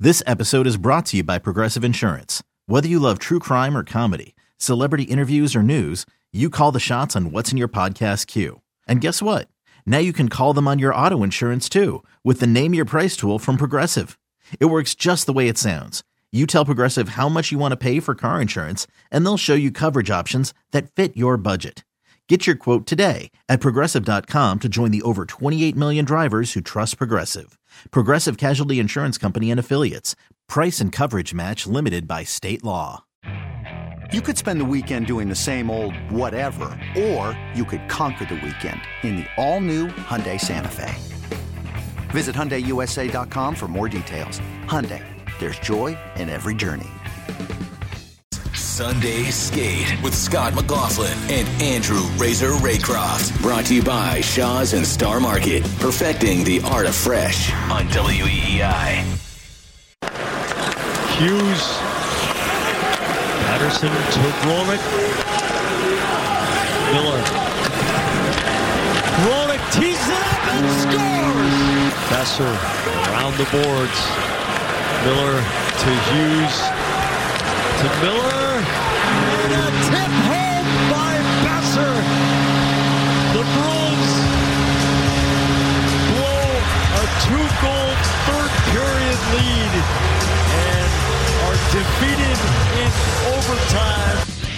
This episode is brought to you by Progressive Insurance. Whether you love true crime or comedy, celebrity interviews or news, you call the shots on what's in your podcast queue. And guess what? Now you can call them on your auto insurance too with the Name Your Price tool from Progressive. It works just the way it sounds. You tell Progressive how much you want to pay for car insurance, and they'll show you coverage options that fit your budget. Get your quote today at Progressive.com to join the over 28 million drivers who trust Progressive. Progressive Casualty Insurance Company and Affiliates. Price and coverage match limited by state law. You could spend the weekend doing the same old whatever, or you could conquer the weekend in the all-new Hyundai Santa Fe. Visit HyundaiUSA.com for more details. Hyundai, there's joy in every journey. Sunday Skate with Scott McLaughlin and Andrew Razor Raycroft. Brought to you by Shaw's and Star Market. Perfecting the art of fresh on WEEI. Hughes. Patterson to Rolick. Miller. Rolick tees it up and scores! Besser around the boards. Miller to Hughes. To Miller. And a tip home by Besser. The Bruins blow a 2-goal third period lead and are defeated in overtime.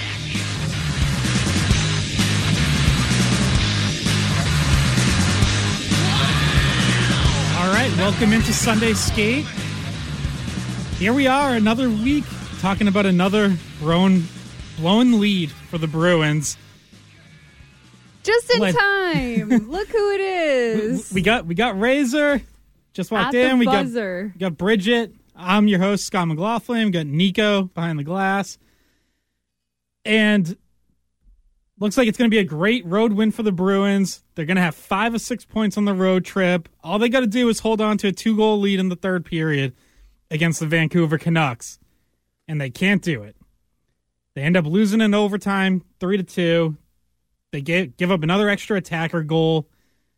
All right, welcome into Sunday Skate. Here we are, another week, talking about another blown lead for the Bruins. Just in time. Look who it is. We got Razor. Just walked in. We got Bridget. I'm your host, Scott McLaughlin. We got Nico behind the glass. And looks like it's going to be a great road win for the Bruins. They're going to have 5 of 6 points on the road trip. All they got to do is hold on to a 2-goal lead in the third period against the Vancouver Canucks. And they can't do it. They end up losing in overtime, 3-2. They give up another extra attacker goal.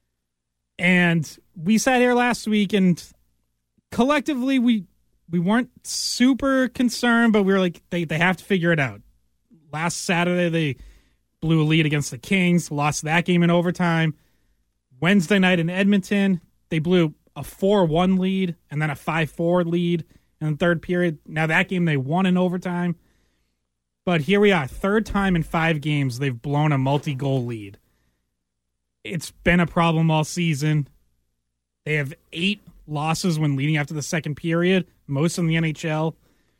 And we sat here last week, and collectively we weren't super concerned, but we were like, they have to figure it out. Last Saturday, they blew a lead against the Kings, lost that game in overtime. Wednesday night in Edmonton, they blew a 4-1 lead and then a 5-4 lead in the third period. Now that game they won in overtime. But here we are, third time in 5 games they've blown a multi-goal lead. It's been a problem all season. They have 8 losses when leading after the second period, most in the NHL.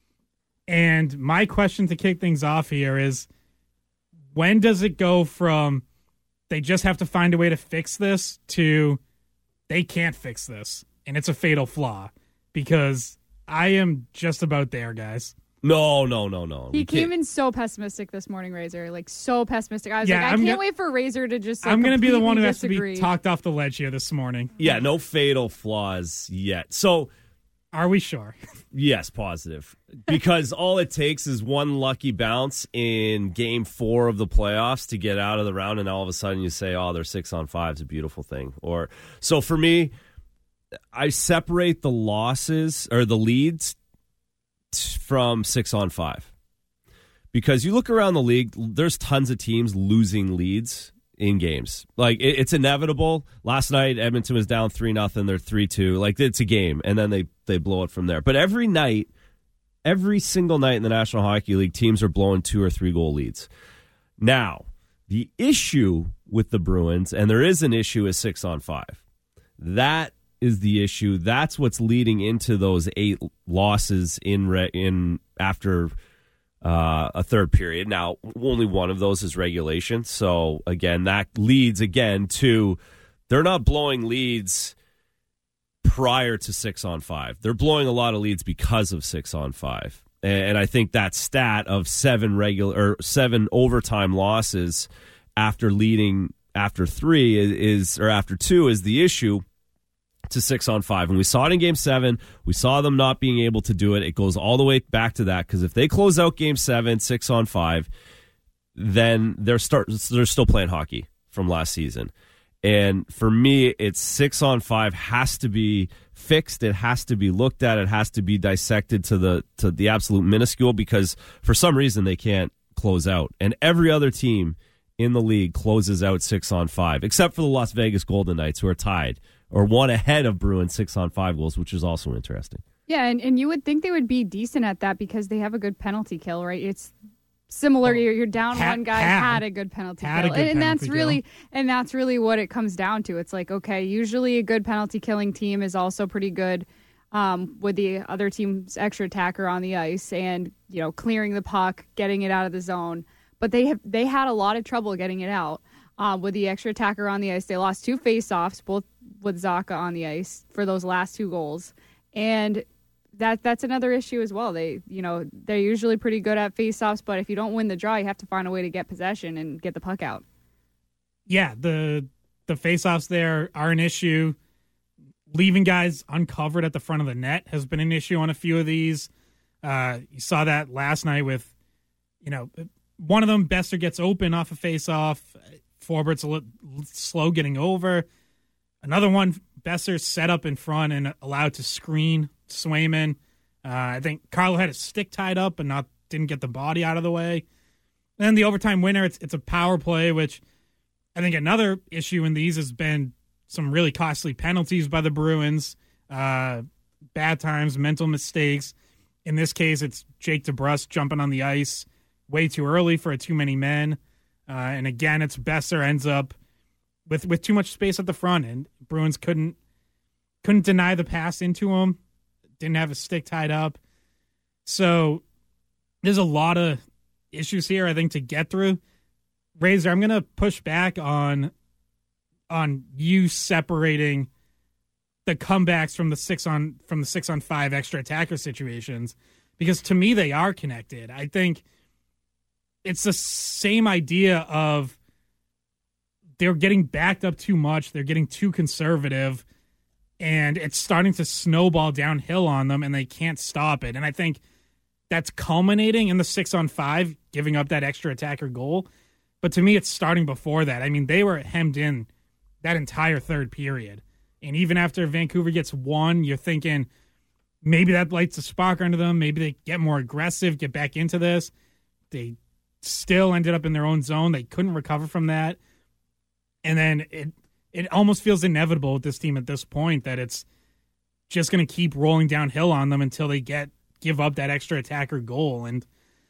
And my question to kick things off here is, when does it go from they just have to find a way to fix this to they can't fix this and it's a fatal flaw? Because I am just about there, guys. No. He came in so pessimistic this morning, Razor. Like, so pessimistic. I was I can't wait for Razor to just I'm going to be the one who has disagree. to be talked off the ledge here this morning. Yeah, no fatal flaws yet. So, are we sure? Yes, positive. Because all it takes is one lucky bounce in Game 4 of the playoffs to get out of the round, and all of a sudden you say, oh, they're 6-on-5. It's a beautiful thing. So for me, I separate the losses or the leads from 6-on-5, because you look around the league, there's tons of teams losing leads in games. Like, it's inevitable. Last night Edmonton was down 3-0, they're 3-2. Like, it's a game, and then they blow it from there. But every single night in the National Hockey League, teams are blowing 2 or 3 goal leads. Now, the issue with the Bruins, and there is an issue, is 6-on-5. That is the issue. That's what's leading into those 8 losses in after a third period. Now, only one of those is regulation. So, again, that leads, to they're not blowing leads prior to 6-on-5. They're blowing a lot of leads because of 6-on-5. And I think that stat of 7 overtime losses after leading after 3 after 2 is the issue to 6-on-5. And we saw it in Game 7. We saw them not being able to do it. It goes all the way back to that, because if they close out Game 7, 6-on-5, then they're still playing hockey from last season. And for me, it's 6-on-5 has to be fixed. It has to be looked at. It has to be dissected to the absolute minuscule, because for some reason they can't close out. And every other team in the league closes out 6-on-5, except for the Las Vegas Golden Knights, who are tied or one ahead of Bruins 6-on-5 goals, which is also interesting. Yeah, and you would think they would be decent at that because they have a good penalty kill, right? It's similar. You're down one guy had a good penalty kill, and that's really what it comes down to. It's like, okay, usually a good penalty killing team is also pretty good with the other team's extra attacker on the ice and clearing the puck, getting it out of the zone. But they had a lot of trouble getting it out with the extra attacker on the ice. They lost 2 faceoffs, both with Zacha on the ice for those last 2 goals, and that's another issue as well. They're usually pretty good at faceoffs, but if you don't win the draw, you have to find a way to get possession and get the puck out. Yeah, the faceoffs there are an issue. Leaving guys uncovered at the front of the net has been an issue on a few of these. You saw that last night with, one of them, Boeser gets open off a faceoff. Forbert's a little slow getting over. Another one, Boeser set up in front and allowed to screen Swayman. I think Carlo had his stick tied up but didn't get the body out of the way. And then the overtime winner, it's a power play, which I think another issue in these has been some really costly penalties by the Bruins, bad times, mental mistakes. In this case, it's Jake DeBrusk jumping on the ice way too early for too many men. And again, it's Boeser ends up with too much space at the front, and Bruins couldn't deny the pass into him. Didn't have his stick tied up. So there's a lot of issues here, I think, to get through. Razor, I'm going to push back on you separating the comebacks from the 6-on-5 extra attacker situations, because to me they are connected. I think it's the same idea of they're getting backed up too much, they're getting too conservative, and it's starting to snowball downhill on them, and they can't stop it. And I think that's culminating in the 6-on-5, giving up that extra attacker goal. But to me, it's starting before that. I mean, they were hemmed in that entire third period. And even after Vancouver gets one, you're thinking maybe that lights a spark under them. Maybe they get more aggressive, get back into this. They still ended up in their own zone. They couldn't recover from that. And then it almost feels inevitable with this team at this point that it's just going to keep rolling downhill on them until they give up that extra attacker goal. And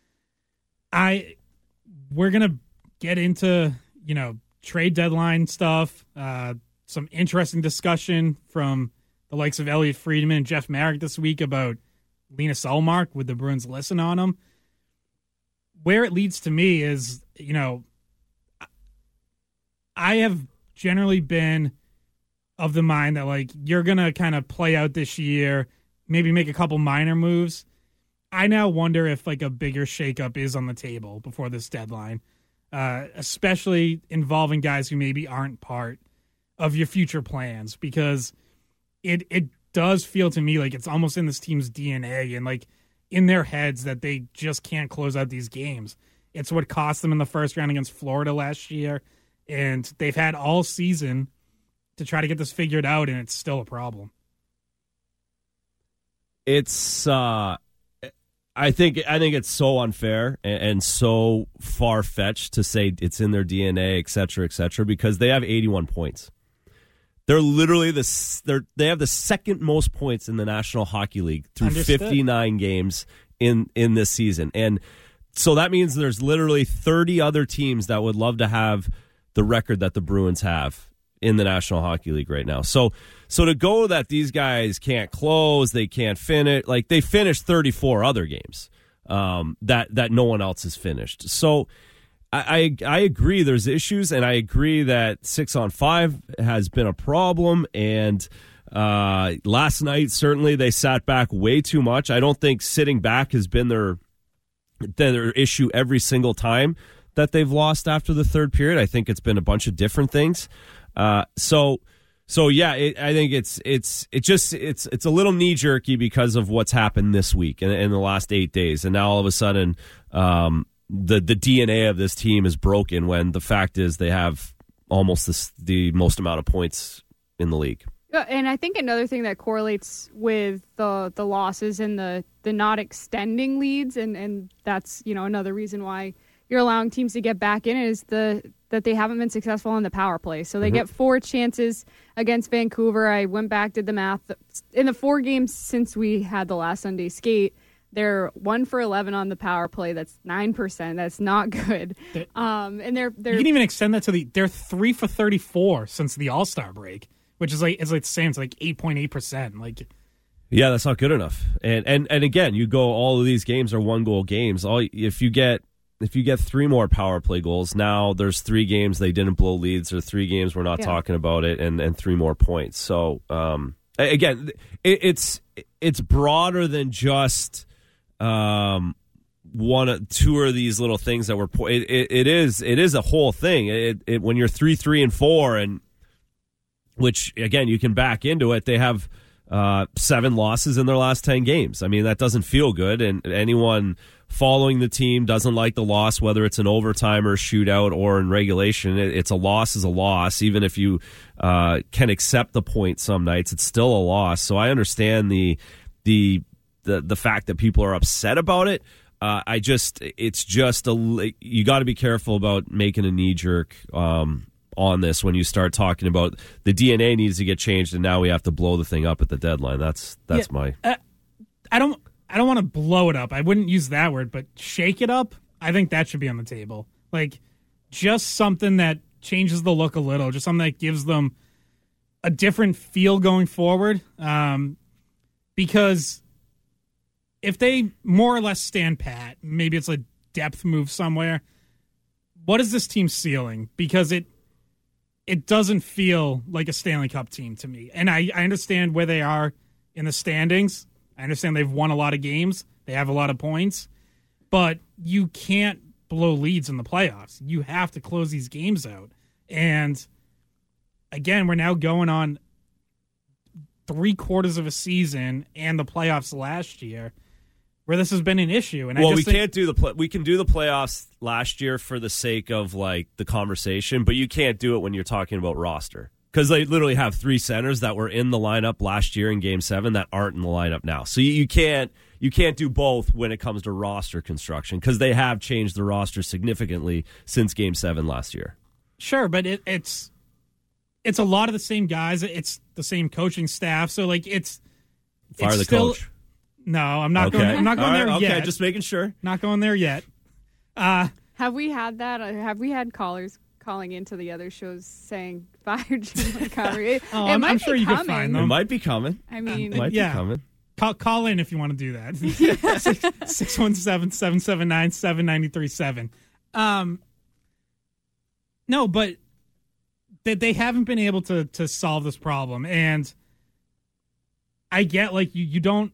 we're going to get into, trade deadline stuff, some interesting discussion from the likes of Elliot Friedman and Jeff Marek this week about Linus Ullmark with the Bruins listen on him. Where it leads to me is, I have generally been of the mind that, you're going to kind of play out this year, maybe make a couple minor moves. I now wonder if, a bigger shakeup is on the table before this deadline, especially involving guys who maybe aren't part of your future plans, because it does feel to me like it's almost in this team's DNA and, in their heads that they just can't close out these games. It's what cost them in the first round against Florida last year. And they've had all season to try to get this figured out, and it's still a problem. It's, I think it's so unfair and so far-fetched to say it's in their DNA, et cetera, because they have 81 points. They're literally they have the second most points in the National Hockey League through 59 games in this season. And so that means there's literally 30 other teams that would love to have the record that the Bruins have in the National Hockey League right now. So to go that these guys can't close, they can't finish, they finished 34 other games that no one else has finished. So I agree there's issues, and I agree that 6-on-5 has been a problem, and last night certainly they sat back way too much. I don't think sitting back has been their issue every single time that they've lost after the third period. I think it's been a bunch of different things. So yeah, I think it's a little knee jerky because of what's happened this week and in the last 8 days, and now all of a sudden the DNA of this team is broken when the fact is they have almost the most amount of points in the league. And I think another thing that correlates with the losses and the not extending leads, and that's another reason why you're allowing teams to get back in it, is that they haven't been successful on the power play. So they get 4 chances against Vancouver. I went back, did the math. In the 4 games since we had the last Sunday skate, they're 1 for 11 on the power play. That's 9%. That's not good. And they're you can even extend that to they're 3 for 34 since the All-Star break, which is it's the same. It's like 8.8%. Like, yeah, that's not good enough. And again, you go, all of these games are 1-goal games. If you get 3 more power play goals, now there's 3 games they didn't blow leads, or 3 games we're not talking about it, and 3 more points. So again, it's broader than just 1 or 2 of these little things that were. It is a whole thing. When you're 3-3-4, and which again you can back into it, they have 7 losses in their last 10 games. I mean, that doesn't feel good, and anyone following the team doesn't like the loss, whether it's an overtime or shootout or in regulation. It's a loss is a loss. Even if you can accept the point some nights, it's still a loss. So I understand the fact that people are upset about it. It's just you got to be careful about making a knee jerk on this when you start talking about the DNA needs to get changed, and now we have to blow the thing up at the deadline. That's my. I don't want to blow it up. I wouldn't use that word, but shake it up. I think that should be on the table. Like, just something that changes the look a little, just something that gives them a different feel going forward. Because if they more or less stand pat, maybe it's a depth move somewhere. What is this team's ceiling? Because it doesn't feel like a Stanley Cup team to me. And I understand where they are in the standings. I understand they've won a lot of games. They have a lot of points. But you can't blow leads in the playoffs. You have to close these games out. And, again, we're now going on 3/4 of a season and the playoffs last year where this has been an issue. And we can't do we can do the playoffs last year for the sake of like the conversation, but you can't do it when you're talking about roster. Because they literally have 3 centers that were in the lineup last year in Game 7 that aren't in the lineup now. So you can't do both when it comes to roster construction, because they have changed the roster significantly since Game 7 last year. Sure, but it's a lot of the same guys. It's the same coaching staff. So like fire the coach. No, I'm not going. I'm not going there yet. Okay, just making sure. Not going there yet. Have we had that? Have we had callers calling into the other shows saying fire Jim Montgomery? I'm sure you could find them. It might be coming. I mean, it might be coming. Call in if you want to do that. 617-779-7937. No, but they haven't been able to solve this problem. And I get, like, you don't.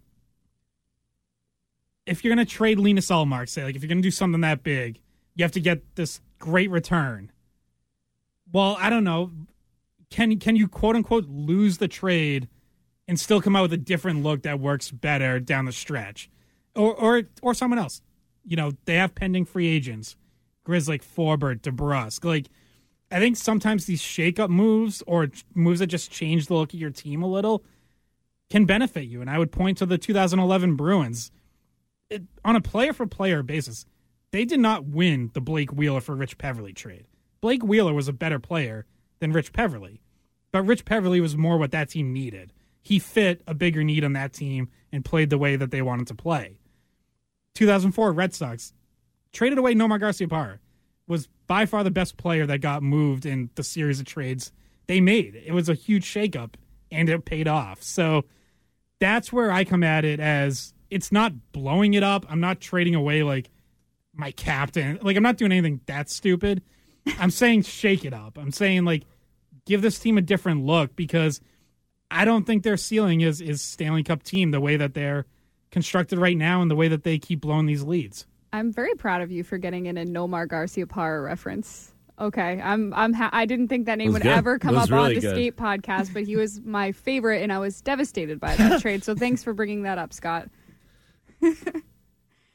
If you're going to trade Linus Ullmark, say, like, if you're going to do something that big, you have to get this great return. Well, I don't know. Can you quote unquote lose the trade and still come out with a different look that works better down the stretch, or someone else? They have pending free agents, Grzelcyk, Forbort, DeBrusk. Like, I think sometimes these shake-up moves or moves that just change the look of your team a little can benefit you. And I would point to the 2011 Bruins. On a player-for-player basis, they did not win the Blake Wheeler for Rich Peverley trade. Blake Wheeler was a better player than Rich Peverley, but Rich Peverley was more what that team needed. He fit a bigger need on that team and played the way that they wanted to play. 2004 Red Sox traded away Nomar Garciaparra, was by far the best player that got moved in the series of trades they made. It was a huge shakeup, and it paid off. So that's where I come at it as it's not blowing it up. I'm not trading away, like, my captain. Like, I'm not doing anything that stupid. I'm saying shake it up. I'm saying, like, give this team a different look, because I don't think their ceiling is Stanley Cup team the way that they're constructed right now and the way that they keep blowing these leads. I'm very proud of you for getting in a Nomar Garciaparra reference. Okay, I didn't think that name would ever come up really on the Skate podcast, but he was my favorite, and I was devastated by that trade. So thanks for bringing that up, Scott.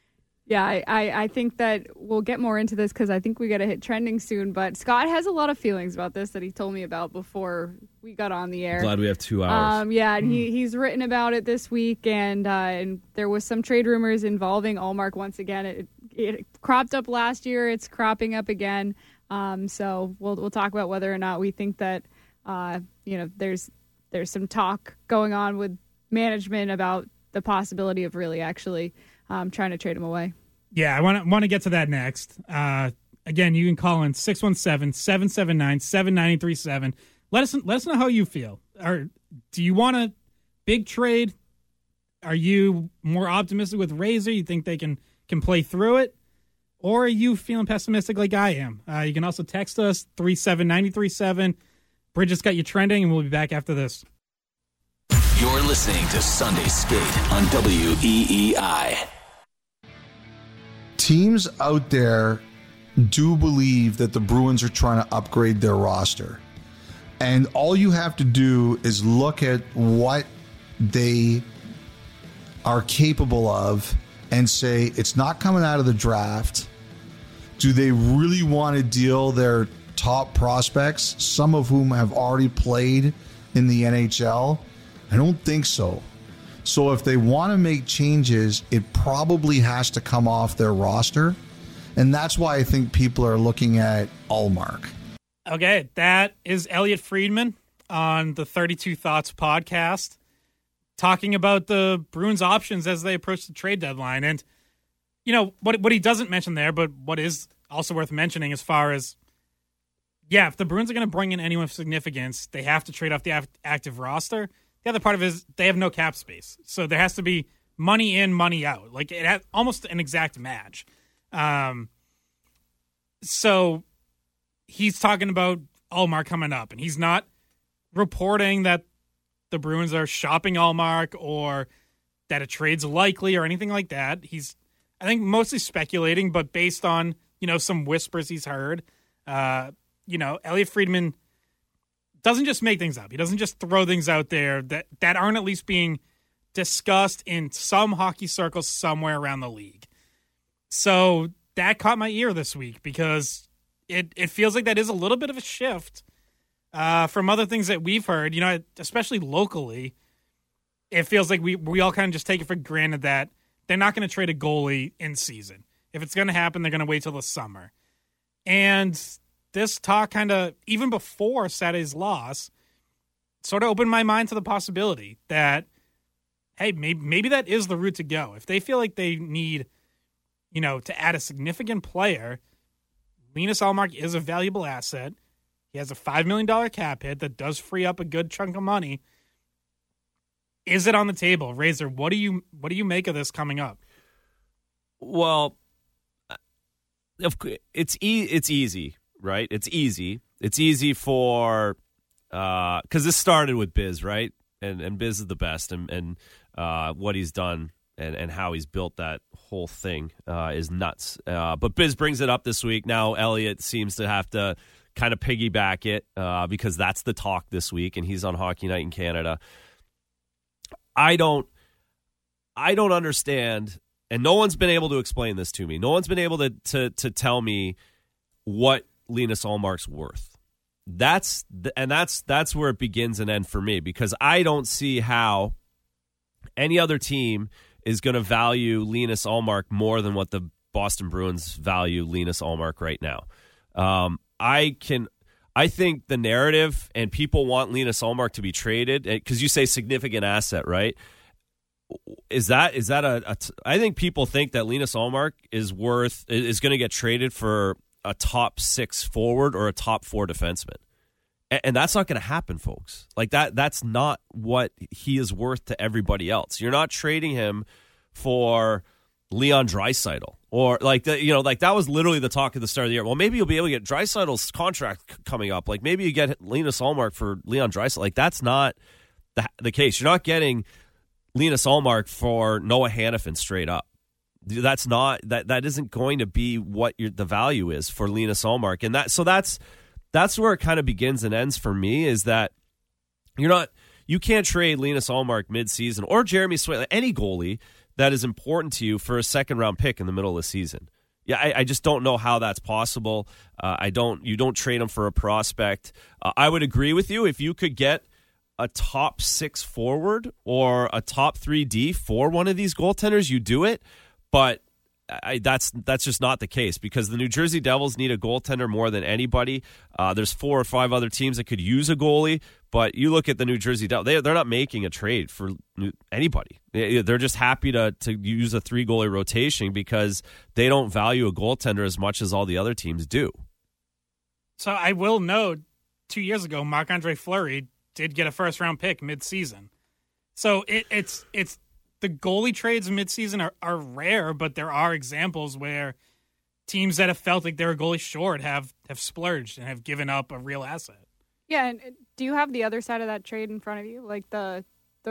Yeah, I think that we'll get more into this because I think we got to hit trending soon. But Scott has a lot of feelings about this that he told me about before we got on the air. Glad we have 2 hours. Yeah, and he's written about it this week, and there was some trade rumors involving Ullmark once again. It cropped up last year. It's cropping up again. So we'll talk about whether or not we think that there's some talk going on with management about the possibility of really actually trying to trade him away. Yeah, I want to get to that next. Again, you can call in 617-779-7937. Let us know how you feel. Or do you want a big trade? Are you more optimistic with Razor? You think they can play through it? Or are you feeling pessimistic like I am? You can also text us 37937. Bridget's got you trending, and we'll be back after this. You're listening to Sunday Skate on WEEI. Teams out there do believe that the Bruins are trying to upgrade their roster. And all you have to do is look at what they are capable of and say, it's not coming out of the draft. Do they really want to deal their top prospects, some of whom have already played in the NHL? I don't think so. So if they want to make changes, it probably has to come off their roster. And that's why I think people are looking at Ullmark. Okay, that is Elliot Friedman on the 32 Thoughts podcast talking about the Bruins' options as they approach the trade deadline. And, you know, what he doesn't mention there, but what is also worth mentioning as far as, yeah, if the Bruins are going to bring in anyone of significance, they have to trade off the active roster. The other part of it is they have no cap space. So there has to be money in, money out. Like, it has almost an exact match. So he's talking about Ullmark coming up, and he's not reporting that the Bruins are shopping Ullmark or that a trade's likely or anything like that. He's, I think, mostly speculating, but based on, some whispers he's heard. Elliot Friedman doesn't just make things up. He doesn't just throw things out there that aren't at least being discussed in some hockey circles somewhere around the league. So that caught my ear this week because it feels like that is a little bit of a shift from other things that we've heard, especially locally. It feels like we all kind of just take it for granted that they're not going to trade a goalie in season. If it's going to happen, they're going to wait till the summer. And this talk kind of, even before Saturday's loss, sort of opened my mind to the possibility that, hey, maybe that is the route to go. If they feel like they need, to add a significant player, Linus Ullmark is a valuable asset. He has a $5 million cap hit that does free up a good chunk of money. Is it on the table? Razor, what do you make of this coming up? Well, it's easy, right? It's easy. It's easy for because this started with Biz, right? And Biz is the best, and what he's done and how he's built that whole thing is nuts. But Biz brings it up this week. Now Elliot seems to have to kind of piggyback it because that's the talk this week, and he's on Hockey Night in Canada. I don't understand, and no one's been able to explain this to me. No one's been able to tell me what Linus Ullmark's worth. That's where it begins and ends for me, because I don't see how any other team is going to value Linus Ullmark more than what the Boston Bruins value Linus Ullmark right now. I think the narrative, and people want Linus Ullmark to be traded because you say significant asset, right? Is that I think people think that Linus Ullmark is going to get traded for a top 6 forward or a top 4 defenseman. And that's not going to happen, folks. Like that's not what he is worth to everybody else. You're not trading him for Leon Draisaitl or that was literally the talk at the start of the year. Well, maybe you'll be able to get Draisaitl's contract coming up. Like maybe you get Linus Ullmark for Leon Draisaitl. Like that's not the case. You're not getting Linus Ullmark for Noah Hanifin straight up. That's not that isn't going to be what the value is for Linus Ullmark. And that's where it kind of begins and ends for me, is that you can't trade Linus Ullmark midseason or Jeremy Swayman, any goalie that is important to you for a second-round pick in the middle of the season. Yeah, I just don't know how that's possible. You don't trade him for a prospect. I would agree with you if you could get a top 6 forward or a top 3 D for one of these goaltenders, you do it. But that's just not the case because the New Jersey Devils need a goaltender more than anybody. There's 4 or 5 other teams that could use a goalie, but you look at the New Jersey Devils, they're not making a trade for anybody. They're just happy to use a 3-goalie rotation because they don't value a goaltender as much as all the other teams do. So I will note, 2 years ago, Marc-Andre Fleury did get a first-round pick mid-season. So it's the goalie trades mid-season are rare, but there are examples where teams that have felt like they're a goalie short have splurged and have given up a real asset. Yeah, and do you have the other side of that trade in front of you? Like was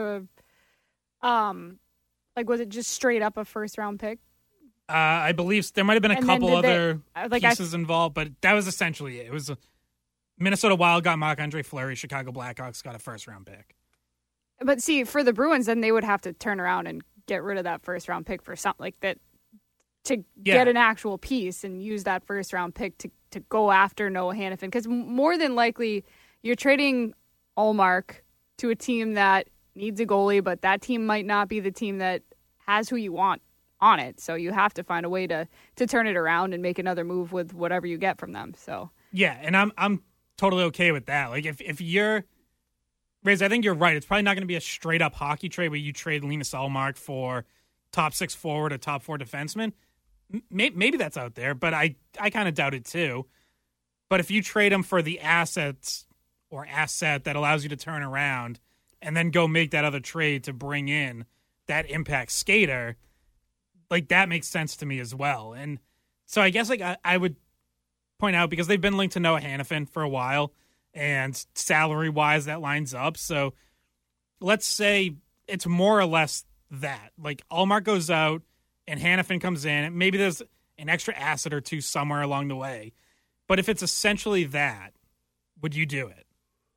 it just straight up a first-round pick? I believe there might have been a couple other pieces involved, but that was essentially it. It was Minnesota Wild got Marc-Andre Fleury, Chicago Blackhawks got a first-round pick. But see, for the Bruins, then they would have to turn around and get rid of that first-round pick for something like that to get an actual piece and use that first-round pick to go after Noah Hanifin. Because more than likely, you're trading Ullmark to a team that needs a goalie, but that team might not be the team that has who you want on it. So you have to find a way to turn it around and make another move with whatever you get from them. So yeah, and I'm totally okay with that. Like if you're Rays, I think you're right. It's probably not going to be a straight-up hockey trade where you trade Linus Ullmark for top 6 forward or top 4 defenseman. Maybe that's out there, but I kind of doubt it too. But if you trade him for the assets or asset that allows you to turn around and then go make that other trade to bring in that impact skater, like that makes sense to me as well. And so I guess like I would point out, because they've been linked to Noah Hanifin for a while, and salary-wise, that lines up. So let's say it's more or less that. Like, Ullmark goes out, and Hanifin comes in, and maybe there's an extra asset or two somewhere along the way. But if it's essentially that, would you do it?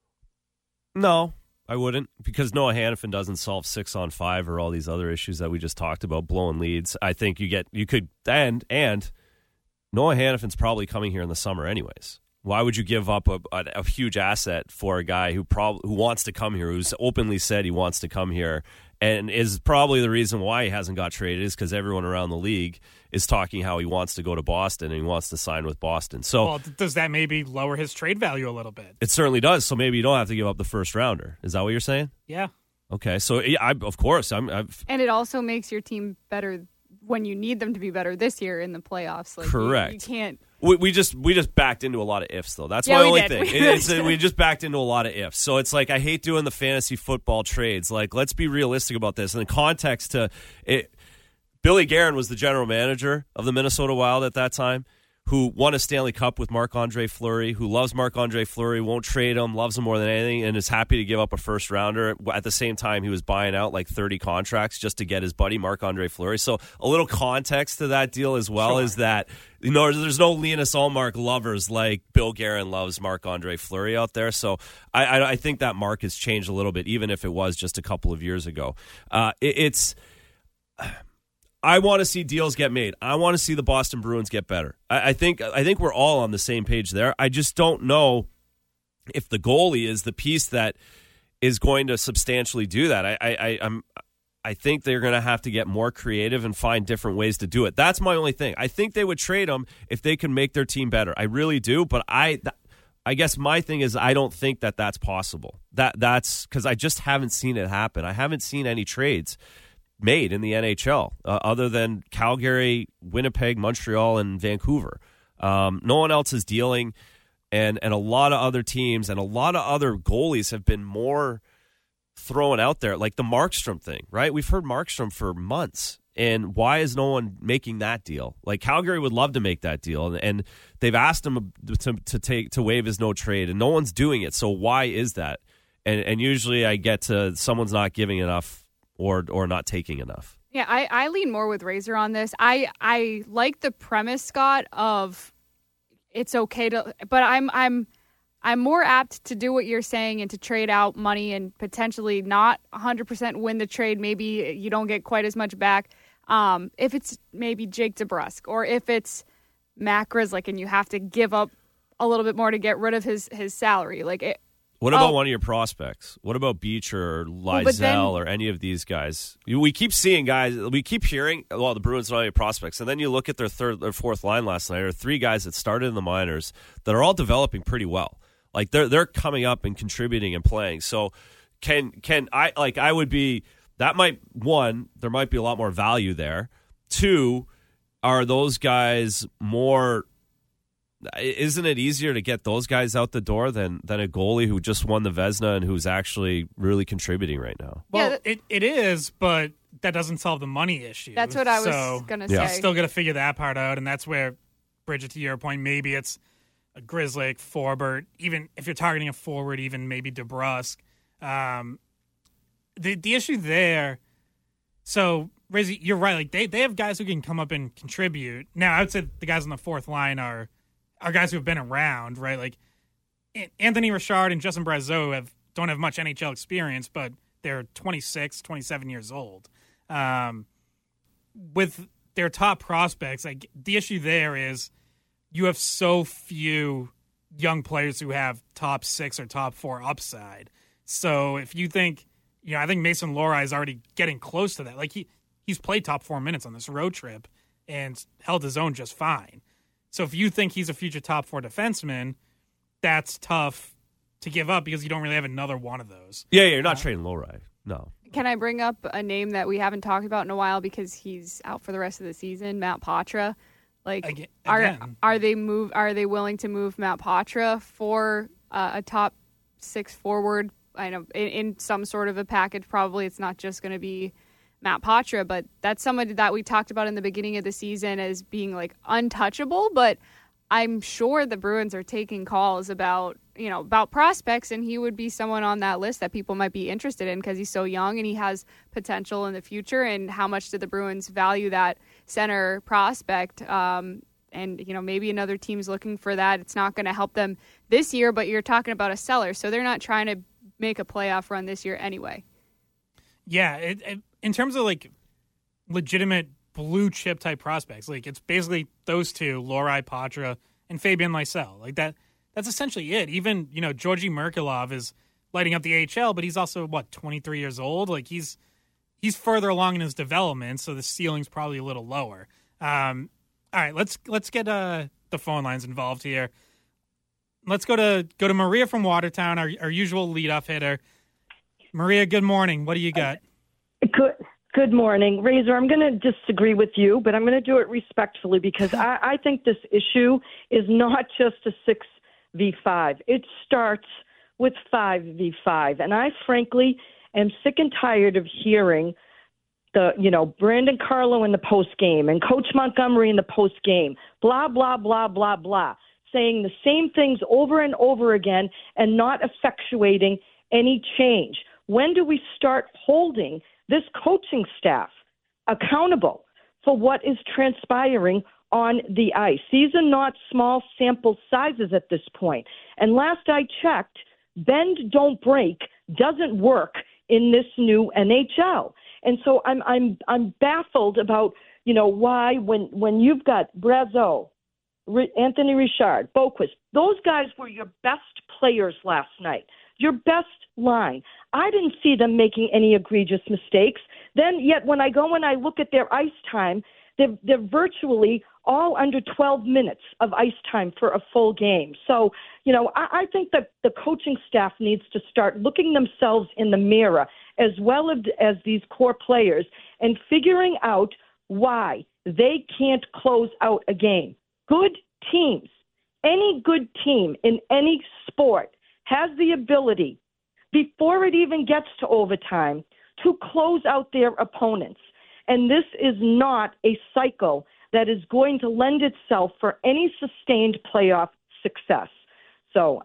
No, I wouldn't, because Noah Hanifin doesn't solve 6-on-5 or all these other issues that we just talked about, blowing leads. I think and Noah Hanifin's probably coming here in the summer anyways. Why would you give up a huge asset for a guy who wants to come here, who's openly said he wants to come here, and is probably the reason why he hasn't got traded is because everyone around the league is talking how he wants to go to Boston and he wants to sign with Boston. So, well, does that maybe lower his trade value a little bit? It certainly does. So maybe you don't have to give up the first rounder. Is that what you're saying? Yeah. Okay. So of course, and it also makes your team better when you need them to be better this year in the playoffs. Like, correct. You can't. We just backed into a lot of ifs, though. That's my only thing. We just backed into a lot of ifs. So it's like, I hate doing the fantasy football trades. Like, let's be realistic about this. And the context to it, Billy Guerin was the general manager of the Minnesota Wild at that time, who won a Stanley Cup with Marc-Andre Fleury, who loves Marc-Andre Fleury, won't trade him, loves him more than anything, and is happy to give up a first-rounder. At the same time, he was buying out like 30 contracts just to get his buddy Marc-Andre Fleury. So a little context to that deal as well is that, you know, there's no Linus Ullmark lovers like Bill Guerin loves Marc-Andre Fleury out there. So I think that mark has changed a little bit, even if it was just a couple of years ago. I want to see deals get made. I want to see the Boston Bruins get better. I think we're all on the same page there. I just don't know if the goalie is the piece that is going to substantially do that. I think they're going to have to get more creative and find different ways to do it. That's my only thing. I think they would trade him if they can make their team better. I really do, but I guess my thing is I don't think that that's possible. That's because I just haven't seen it happen. I haven't seen any trades made in the NHL other than Calgary, Winnipeg, Montreal, and Vancouver. No one else is dealing, and a lot of other teams and a lot of other goalies have been more thrown out there, like the Markstrom thing, right? We've heard Markstrom for months, and why is no one making that deal? Like, Calgary would love to make that deal, and they've asked him to waive his no trade, and no one's doing it. So why is that? And usually I get to someone's not giving enough or not taking enough. Yeah, I lean more with Razor on this. I like the premise, Scott, of it's okay to, but I'm more apt to do what you're saying and to trade out money and potentially not 100% win the trade. Maybe you don't get quite as much back. If it's maybe Jake DeBrusk, or if it's Matt Grzelcyk and you have to give up a little bit more to get rid of his salary. What about one of your prospects? What about Beecher or Lysell or any of these guys? We keep seeing guys. We keep hearing, the Bruins don't have any prospects, and then you look at their third or fourth line last night. There are 3 guys that started in the minors that are all developing pretty well. Like they're coming up and contributing and playing. So can I I would be that might one there might be a lot more value there. 2, are those guys more? Isn't it easier to get those guys out the door than a goalie who just won the Vezina and who's actually really contributing right now? Well, it is, but that doesn't solve the money issue. That's what I was going to say. Still got to figure that part out, and that's where, Bridget, to your point, maybe it's a Grzelcyk, Forbort, even if you're targeting a forward, even maybe DeBrusk. The issue there, so, Rizzy, you're right. They have guys who can come up and contribute. Now, I would say the guys on the fourth line are guys who have been around, right? Like Anthony Richard and Justin Brazeau don't have much NHL experience, but they're 26, 27 years old. With their top prospects, the issue there is you have so few young players who have top 6 or top 4 upside. So if you think, I think Mason Lohrei is already getting close to that. Like he's played top 4 minutes on this road trip and held his own just fine. So if you think he's a future top 4 defenseman, that's tough to give up because you don't really have another one of those. Yeah, you're not trading Lohrei. No. Can I bring up a name that we haven't talked about in a while because he's out for the rest of the season? Matt Patra. Are they willing to move Matt Patra for a top 6 forward? I know in some sort of a package. Probably it's not just going to be Matt Patra, but that's somebody that we talked about in the beginning of the season as being untouchable, but I'm sure the Bruins are taking calls about prospects, and he would be someone on that list that people might be interested in because he's so young and he has potential in the future. And how much do the Bruins value that center prospect? And maybe another team's looking for that. It's not going to help them this year, but you're talking about a seller, so they're not trying to make a playoff run this year anyway. Yeah, in terms of legitimate blue chip type prospects, it's basically those 2, Lohrei, Patra, and Fabian Lysell. That's essentially it. Even, Georgi Merkulov is lighting up the AHL, but he's also 23 years old. He's further along in his development, so the ceiling's probably a little lower. All right, let's get the phone lines involved here. Let's go to Maria from Watertown, our usual leadoff hitter. Maria, good morning. What do you got? Good morning. Razor, I'm going to disagree with you, but I'm going to do it respectfully because I think this issue is not just a 6v5. It starts with 5v5. And I frankly am sick and tired of hearing Brandon Carlo in the postgame and Coach Montgomery in the postgame, blah, blah, blah, blah, blah, saying the same things over and over again and not effectuating any change. When do we start holding this coaching staff accountable for what is transpiring on the ice? These are not small sample sizes at this point. And last I checked, bend, don't break doesn't work in this new NHL. And so I'm baffled about, why when you've got Brazeau, Anthony Richard, Boqvist, those guys were your best players last night, your best line. I didn't see them making any egregious mistakes. Yet when I go and I look at their ice time, they're virtually all under 12 minutes of ice time for a full game. So, I think that the coaching staff needs to start looking themselves in the mirror as well as these core players and figuring out why they can't close out a game. Good teams, any good team in any sport has the ability, before it even gets to overtime, to close out their opponents. And this is not a cycle that is going to lend itself for any sustained playoff success. So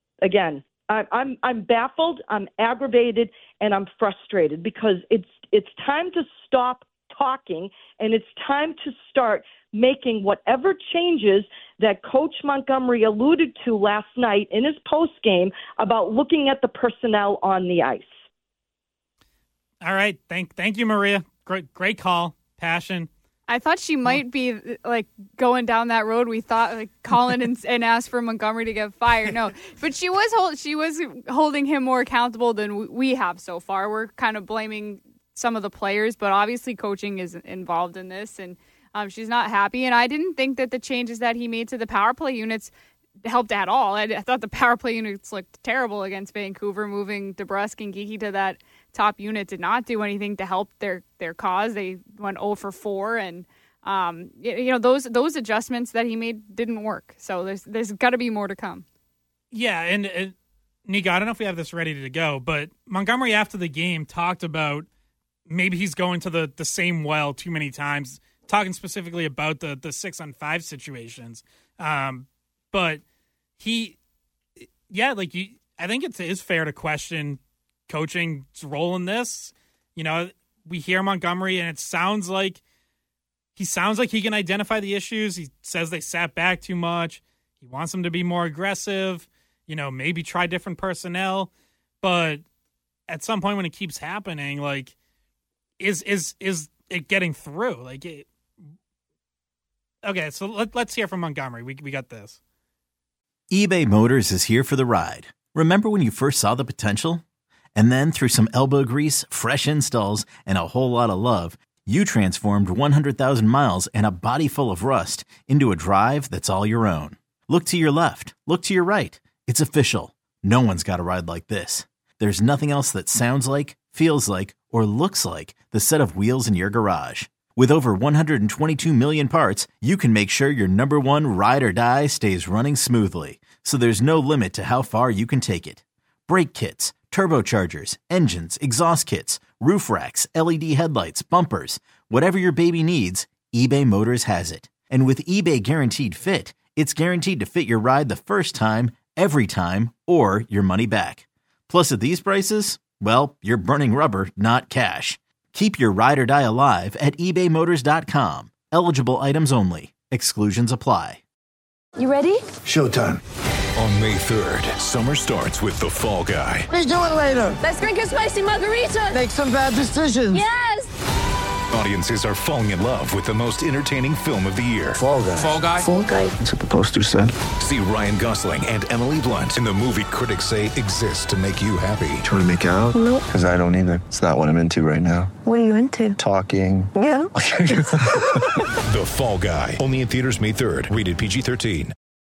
I'm baffled, I'm aggravated, and I'm frustrated because it's time to stop talking and it's time to start making whatever changes that Coach Montgomery alluded to last night in his postgame about looking at the personnel on the ice. All right. Thank you, Maria. Great call. passion. I thought she might be like going down that road. We thought like calling and ask for Montgomery to get fired. No, but she was holding him more accountable than we have so far. We're kind of blaming some of the players, but obviously coaching is involved in this, and she's not happy. And I didn't think that the changes that he made to the power play units helped at all. I thought the power play units looked terrible against Vancouver. Moving DeBrusk and Geekie to that top unit did not do anything to help their cause. They went 0 for 4, and those adjustments that he made didn't work. So there's got to be more to come. Yeah, and Nico, I don't know if we have this ready to go, but Montgomery after the game talked about maybe he's going to the same well too many times, talking specifically about the 6-on-5 situations. But I think it is fair to question coaching's role in this. We hear Montgomery, and it sounds like he can identify the issues. He says they sat back too much. He wants them to be more aggressive. Maybe try different personnel. But at some point, when it keeps happening, like, is it getting through? Okay, so let's hear from Montgomery. We got this. eBay Motors is here for the ride. Remember when you first saw the potential? And then through some elbow grease, fresh installs, and a whole lot of love, you transformed 100,000 miles and a body full of rust into a drive that's all your own. Look to your left. Look to your right. It's official. No one's got a ride like this. There's nothing else that sounds like, feels like, or looks like the set of wheels in your garage. With over 122 million parts, you can make sure your number one ride or die stays running smoothly, so there's no limit to how far you can take it. Brake kits, turbochargers, engines, exhaust kits, roof racks, LED headlights, bumpers, whatever your baby needs, eBay Motors has it. And with eBay Guaranteed Fit, it's guaranteed to fit your ride the first time, every time, or your money back. Plus at these prices, well, you're burning rubber, not cash. Keep your ride or die alive at ebaymotors.com. Eligible items only. Exclusions apply. You ready? Showtime. On May 3rd, summer starts with The Fall Guy. Let's do it later. Let's drink a spicy margarita. Make some bad decisions. Yes! Audiences are falling in love with the most entertaining film of the year. Fall Guy. Fall Guy? Fall Guy. That's what the poster said. See Ryan Gosling and Emily Blunt in the movie critics say exists to make you happy. Trying to make it out? Nope. Because I don't either. It's not what I'm into right now. What are you into? Talking. Yeah. The Fall Guy. Only in theaters May 3rd. Rated PG-13.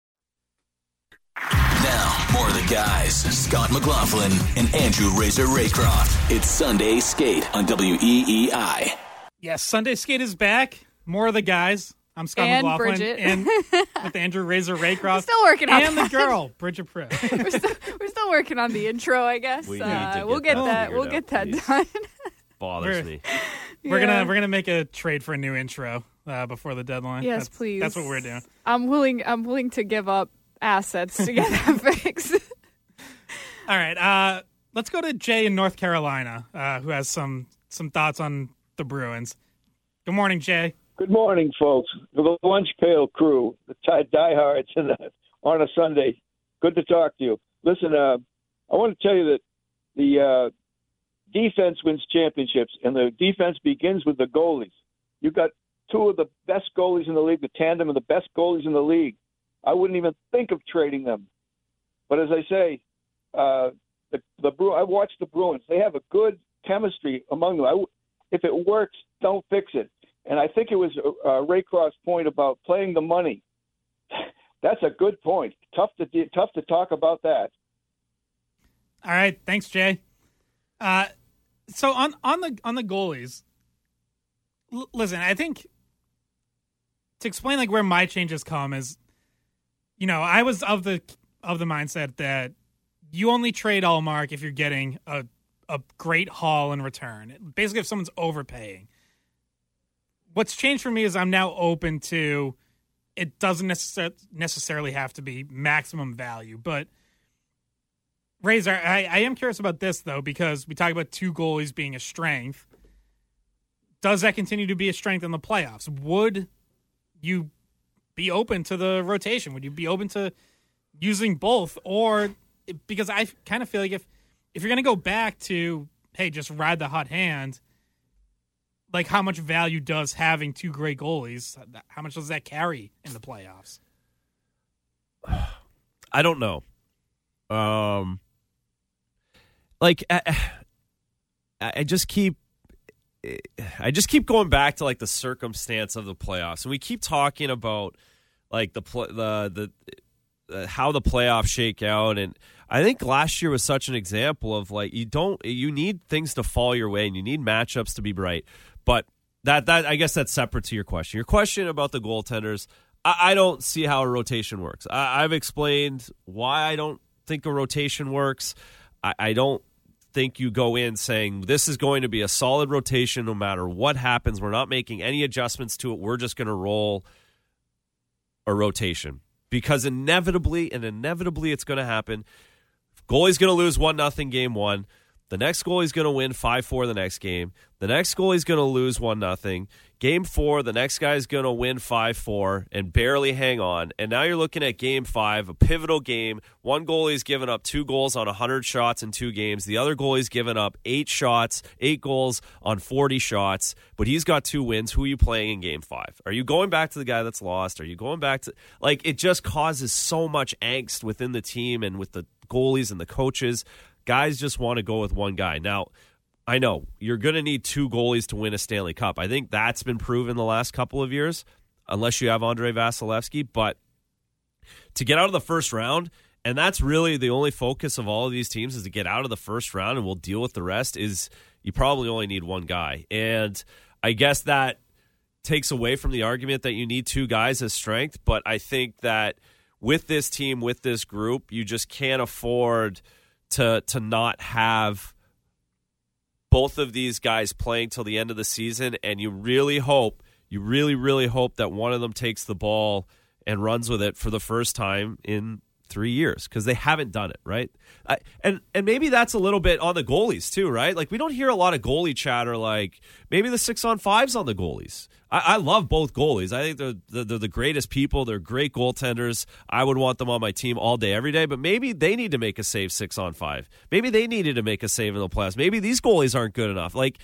Now, more of the guys, Scott McLaughlin and Andrew Razor Raycroft. It's Sunday Skate on WEEI. Yes, Sunday Skate is back. More of the guys. I'm Scott and McLaughlin. Bridget. And with Andrew Razor Raycroft. Still working on and that. the girl, Bridget Pritt. we're still working on the intro, I guess. We'll get that done. Bothers me. We're gonna make a trade for a new intro before the deadline. Yes, please. That's what we're doing. I'm willing to give up assets to get that fixed. All right, let's go to Jay in North Carolina, who has some thoughts on the Bruins. Good morning, Jay. Good morning, folks. The Lunch Pail crew, the diehards on a Sunday. Good to talk to you. Listen, I want to tell you that the defense wins championships, and the defense begins with the goalies. You've got two of the best goalies in the league, the tandem of the best goalies in the league. I wouldn't even think of trading them. But as I say, I watched the Bruins. They have a good chemistry among them. If it works, don't fix it. And I think it was Raycroft's point about playing the money. That's a good point. Tough to talk about that. All right, thanks, Jay. So on the goalies, listen, I think to explain like where my changes come is, I was of the mindset that you only trade Ullmark if you're getting a great haul in return. Basically, if someone's overpaying. What's changed for me is I'm now open to it doesn't necessarily have to be maximum value. But, Razor, I am curious about this, though, because we talk about two goalies being a strength. Does that continue to be a strength in the playoffs? Would you be open to the rotation? Would you be open to using both? Or because I kind of feel like if you're going to go back to, hey, just ride the hot hand, like how much value does having two great goalies, how much does that carry in the playoffs? I don't know. I just keep going back to like the circumstance of the playoffs, and we keep talking about like the how the playoffs shake out. And I think last year was such an example of like you need things to fall your way, and you need matchups to be right. But that I guess that's separate to your question. Your question about the goaltenders, I don't see how a rotation works. I've explained why I don't think a rotation works. I don't think you go in saying this is going to be a solid rotation no matter what happens. We're not making any adjustments to it. We're just going to roll a rotation. Because inevitably it's going to happen. Goalie's going to lose 1-0 game one. The next goalie's going to win 5-4 the next game. The next goalie's going to lose 1-0. Game 4, the next guy's going to win 5-4 and barely hang on. And now you're looking at Game 5, a pivotal game. One goalie's given up 2 goals on 100 shots in 2 games. The other goalie's given up 8 goals on 40 shots. But he's got 2 wins. Who are you playing in Game 5? Are you going back to the guy that's lost? Are you going back to... Like, it just causes so much angst within the team and with the goalies and the coaches. Guys just want to go with one guy. Now, I know you're going to need 2 goalies to win a Stanley Cup. I think that's been proven the last couple of years, unless you have Andrei Vasilevsky. But to get out of the first round, and that's really the only focus of all of these teams is to get out of the first round and we'll deal with the rest, is you probably only need one guy. And I guess that takes away from the argument that you need 2 guys as strength. But I think that with this team, with this group, you just can't afford to not have both of these guys playing till the end of the season, and you really hope that one of them takes the ball and runs with it for the first time in 3 years, because they haven't done it, right? And maybe that's a little bit on the goalies too, right? Like, we don't hear a lot of goalie chatter, like maybe the 6-on-5s on the goalies. I love both goalies. I think they're the greatest people. They're great goaltenders. I would want them on my team all day, every day. But maybe they need to make a save 6-on-5. Maybe they needed to make a save in the playoffs. Maybe these goalies aren't good enough. Like,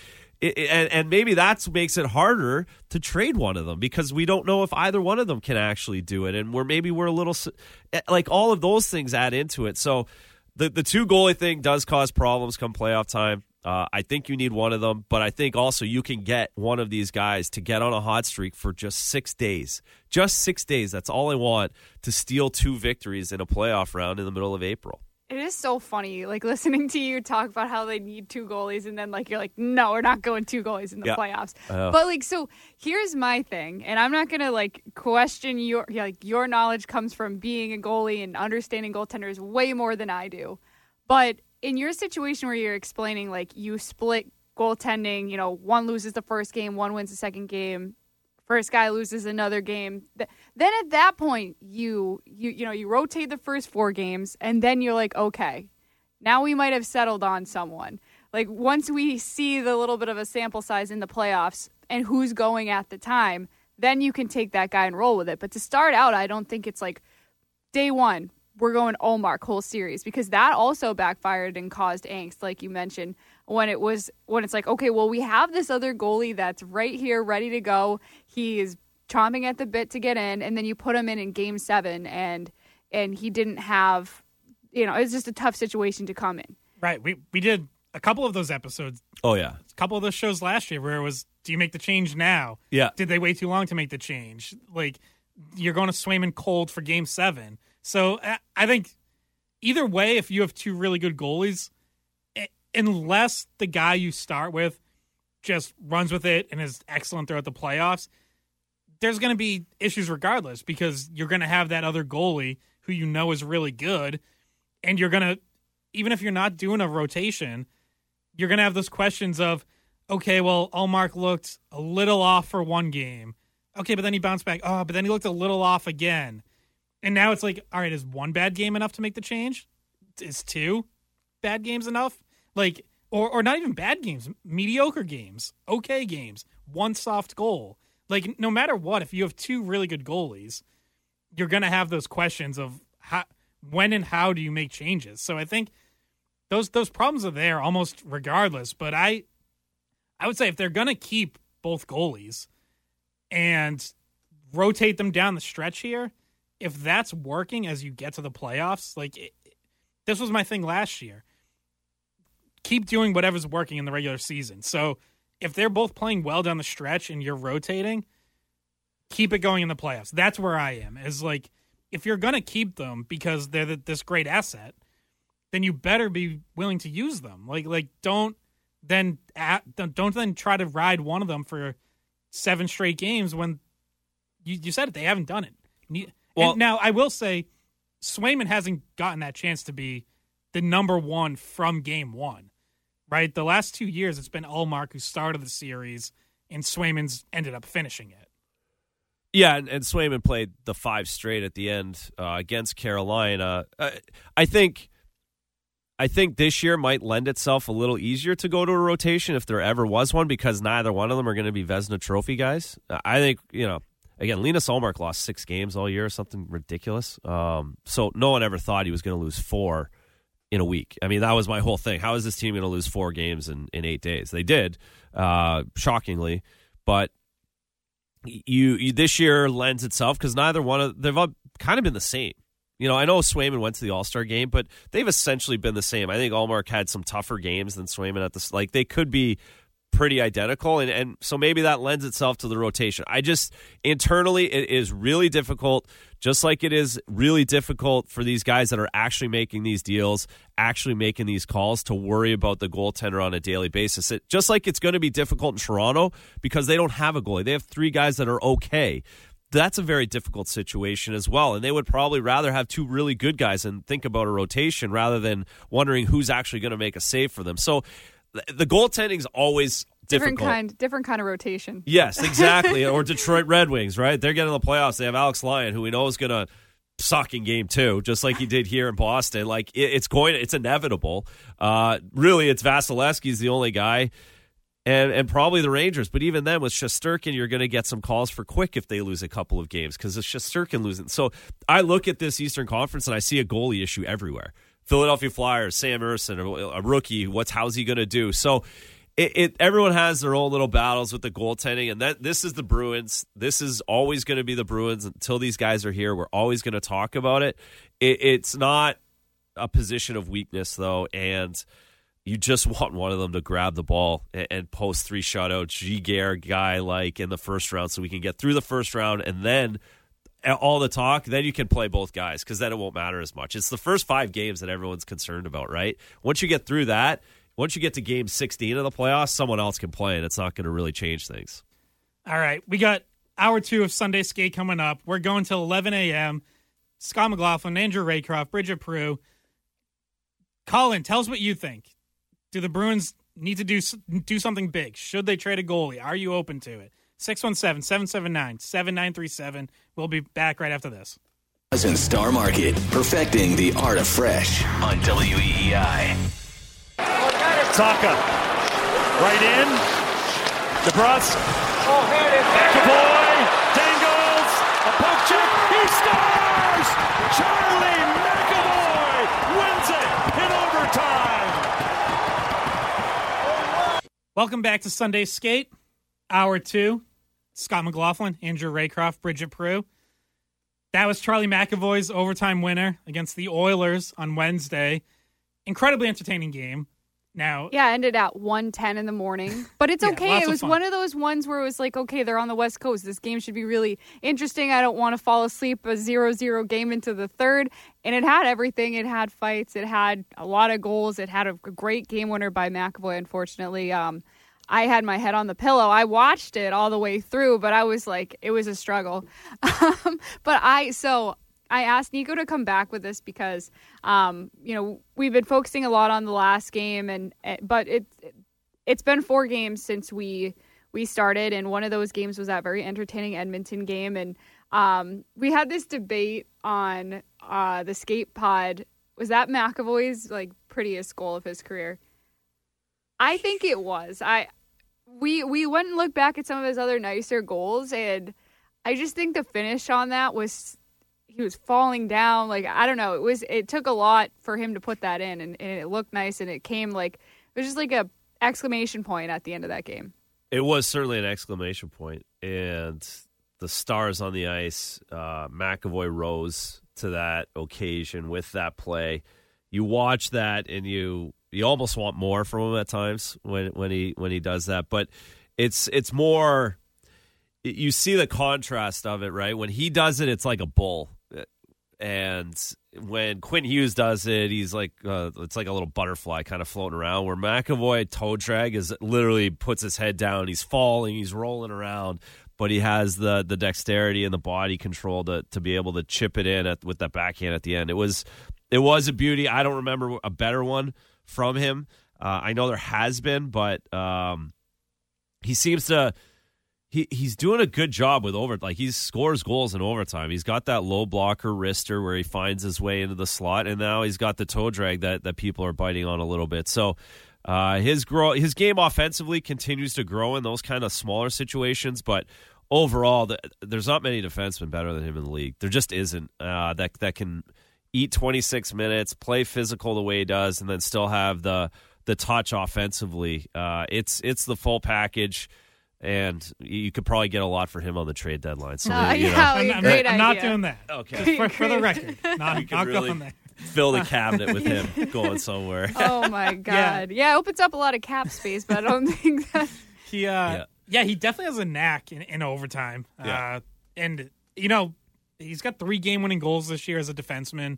and maybe that makes it harder to trade one of them, because we don't know if either one of them can actually do it. And we're a little, like, all of those things add into it. So the 2 goalie thing does cause problems come playoff time. I think you need one of them, but I think also you can get one of these guys to get on a hot streak for just 6 days. Just 6 days. That's all I want, to steal 2 victories in a playoff round in the middle of April. It is so funny, like, listening to you talk about how they need 2 goalies, and then, like, you're like, no, we're not going 2 goalies in the playoffs. But, like, so here's my thing, and I'm not going to, like, question your knowledge comes from being a goalie and understanding goaltenders way more than I do. But in your situation where you're explaining, like, you split goaltending, one loses the first game, one wins the second game, first guy loses another game. Then at that point, you rotate the first 4 games, and then you're like, okay, now we might have settled on someone. Like, once we see the little bit of a sample size in the playoffs and who's going at the time, then you can take that guy and roll with it. But to start out, I don't think it's like day one, we're going Ullmark whole series, because that also backfired and caused angst, like you mentioned, when it's like, okay, well, we have this other goalie that's right here ready to go. He is chomping at the bit to get in, and then you put him in Game 7, and he didn't have, it's just a tough situation to come in. Right. We did a couple of those episodes. Oh, yeah. A couple of those shows last year where it was, do you make the change now? Yeah. Did they wait too long to make the change? Like, you're going to Swayman cold for Game 7. So I think either way, if you have 2 really good goalies, unless the guy you start with just runs with it and is excellent throughout the playoffs, there's going to be issues regardless, because you're going to have that other goalie who you know is really good, and you're going to, even if you're not doing a rotation, you're going to have those questions of, okay, well, Ullmark looked a little off for one game. Okay, but then he bounced back. Oh, but then he looked a little off again. And now it's like, all right, is 1 bad game enough to make the change? Is 2 bad games enough? Like, or not even bad games, mediocre games, okay games, 1 soft goal. Like, no matter what, if you have 2 really good goalies, you're going to have those questions of when and how do you make changes. So I think those problems are there almost regardless. But I would say if they're going to keep both goalies and rotate them down the stretch here. If that's working as you get to the playoffs, this was my thing last year. Keep doing whatever's working in the regular season. So if they're both playing well down the stretch and you're rotating, keep it going in the playoffs. That's where I am. Is if you're going to keep them because they're this great asset, then you better be willing to use them. Don't then try to ride one of them for 7 straight games when you said it. They haven't done it. Well, and now, I will say, Swayman hasn't gotten that chance to be the number one from game one, right? The last 2 years, it's been Ullmark who started the series, and Swayman's ended up finishing it. Yeah, and Swayman played the 5 straight at the end against Carolina. I think this year might lend itself a little easier to go to a rotation if there ever was one, because neither one of them are going to be Vezina Trophy guys. I think, again, Linus Ullmark lost 6 games all year, something ridiculous. So no one ever thought he was going to lose 4 in a week. I mean, that was my whole thing. How is this team going to lose 4 games in 8 days? They did, shockingly. But you this year lends itself because neither one of they've all kind of been the same. I know Swayman went to the All-Star game, but they've essentially been the same. I think Ullmark had some tougher games than Swayman at this. They could be pretty identical, and so maybe that lends itself to the rotation. I just, internally, it is really difficult, just like it is really difficult for these guys that are actually making these deals, actually making these calls, to worry about the goaltender on a daily basis. Just like it's going to be difficult in Toronto because they don't have a goalie. They have 3 guys that are okay. That's a very difficult situation as well, and they would probably rather have 2 really good guys and think about a rotation rather than wondering who's actually going to make a save for them. So the goaltending is always difficult. Different kind of rotation. Yes, exactly. Or Detroit Red Wings, right? They're getting the playoffs. They have Alex Lyon, who we know is going to suck in game 2, just like he did here in Boston. It's inevitable. Really, it's Vasilevsky's the only guy. And probably the Rangers. But even then, with Shesterkin, you're going to get some calls for Quick if they lose a couple of games because of Shesterkin losing. So I look at this Eastern Conference and I see a goalie issue everywhere. Philadelphia Flyers, Sam Ersson, a rookie, how's he going to do? So everyone has their own little battles with the goaltending, and this is the Bruins. This is always going to be the Bruins until these guys are here. We're always going to talk about it. It's not a position of weakness, though, and you just want one of them to grab the ball and post 3 shutouts, Giguere guy in the first round so we can get through the first round, and then all the talk, then you can play both guys because then it won't matter as much. It's the first 5 games that everyone's concerned about, right? Once you get through that, once you get to game 16 of the playoffs, someone else can play, and it's not going to really change things. All right, we got hour 2 of Sunday Skate coming up. We're going till 11 a.m. Scott McLaughlin, Andrew Raycroft, Bridget Prue. Colin, tell us what you think. Do the Bruins need to do something big? Should they trade a goalie? Are you open to it? 617-779-7937. We'll be back right after this. In Star Market, perfecting the art of fresh on WEEI. Saka, right in. DeBrusque. McAvoy dangles. A poke check. He scores! Charlie McAvoy wins it in overtime. Welcome back to Sunday Skate, hour 2. Scott McLaughlin, Andrew Raycroft, Bridget Prue. That was Charlie McAvoy's overtime winner against the Oilers on Wednesday. Incredibly entertaining game. Now, yeah, ended at 1:10 in the morning, but it's okay. It was one of those ones where it was okay, they're on the West Coast. This game should be really interesting. I don't want to fall asleep a 0-0 game into the third, and it had everything. It had fights. It had a lot of goals. It had a great game winner by McAvoy. Unfortunately, I had my head on the pillow. I watched it all the way through, but I was it was a struggle. But I asked Nico to come back with this because, we've been focusing a lot on the last game, but it's been 4 games since we started, and one of those games was that very entertaining Edmonton game, and we had this debate on the skate pod. Was that McAvoy's prettiest goal of his career? I think it was. We went and looked back at some of his other nicer goals, and I just think the finish on that was. He was falling down. I don't know. It took a lot for him to put that in, and it looked nice, and it came it was just a exclamation point at the end of that game. It was certainly an exclamation point, and the stars on the ice, McAvoy rose to that occasion with that play. You watch that, and you almost want more from him at times when he does that. But it's more, you see the contrast of it, right? When he does it, it's like a bull, and when Quinn Hughes does it, he's like it's like a little butterfly kind of floating around. Where McAvoy toe drag is literally puts his head down, he's falling, he's rolling around, but he has the dexterity and the body control to be able to chip it in with that backhand at the end. It was a beauty. I don't remember a better one from him. I know there has been, but he seems to. He's doing a good job with he scores goals in overtime. He's got that low blocker wrister where he finds his way into the slot, and now he's got the toe drag that people are biting on a little bit. So his game offensively continues to grow in those kind of smaller situations, but overall, there's not many defensemen better than him in the league. There just isn't that can eat 26 minutes, play physical the way he does, and then still have the touch offensively. It's the full package. And you could probably get a lot for him on the trade deadline. So great idea. I'm not doing that. Okay, for the record, not going there. Fill the cabinet with him going somewhere. Oh my God! Yeah, it opens up a lot of cap space, but I don't think that he definitely has a knack in overtime. Yeah. And he's got 3 game-winning goals this year as a defenseman.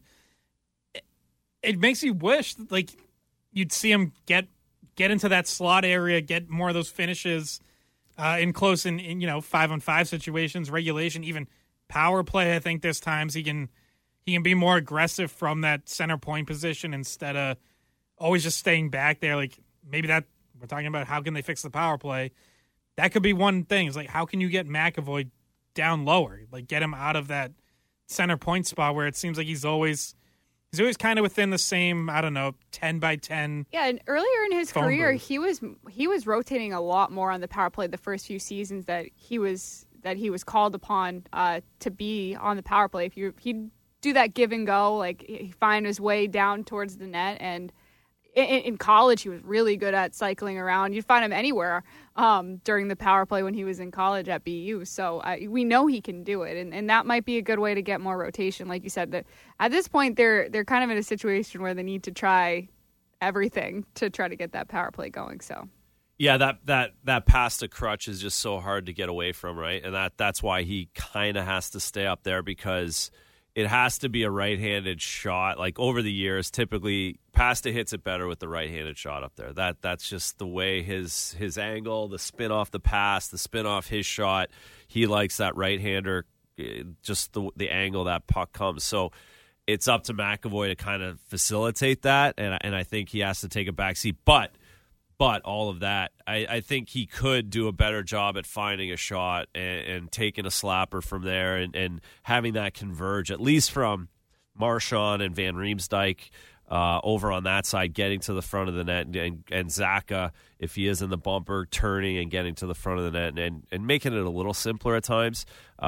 It makes you wish you'd see him get into that slot area, get more of those finishes. In close in 5-on-5 situations, regulation, even power play. I think there's times he can be more aggressive from that center point position instead of always just staying back there. Like maybe that we're talking about how can they fix the power play. That could be one thing. It's like how can you get McAvoy down lower? Like get him out of that center point spot where it seems like he's always kind of within the same, 10-by-10. Yeah, and earlier in his career, he was rotating a lot more on the power play the first few seasons that he was called upon to be on the power play. He'd do that give and go, he'd find his way down towards the net. And in college, he was really good at cycling around. You'd find him anywhere during the power play when he was in college at BU. So we know he can do it, and that might be a good way to get more rotation. Like you said, that at this point they're kind of in a situation where they need to try everything to try to get that power play going. So yeah, that pass to Crutch is just so hard to get away from, right? And that's why he kind of has to stay up there because it has to be a right-handed shot. Like over the years, typically Pasta hits it better with the right-handed shot up there. That's just the way his angle, the spin off the pass, the spin off his shot. He likes that right-hander, just the angle that puck comes. So it's up to McAvoy to kind of facilitate that, and I think he has to take a backseat. But all of that, I think he could do a better job at finding a shot and taking a slapper from there and having that converge, at least from Marchand and Van Riemsdyk over on that side, getting to the front of the net, and Zacha, if he is in the bumper, turning and getting to the front of the net and making it a little simpler at times.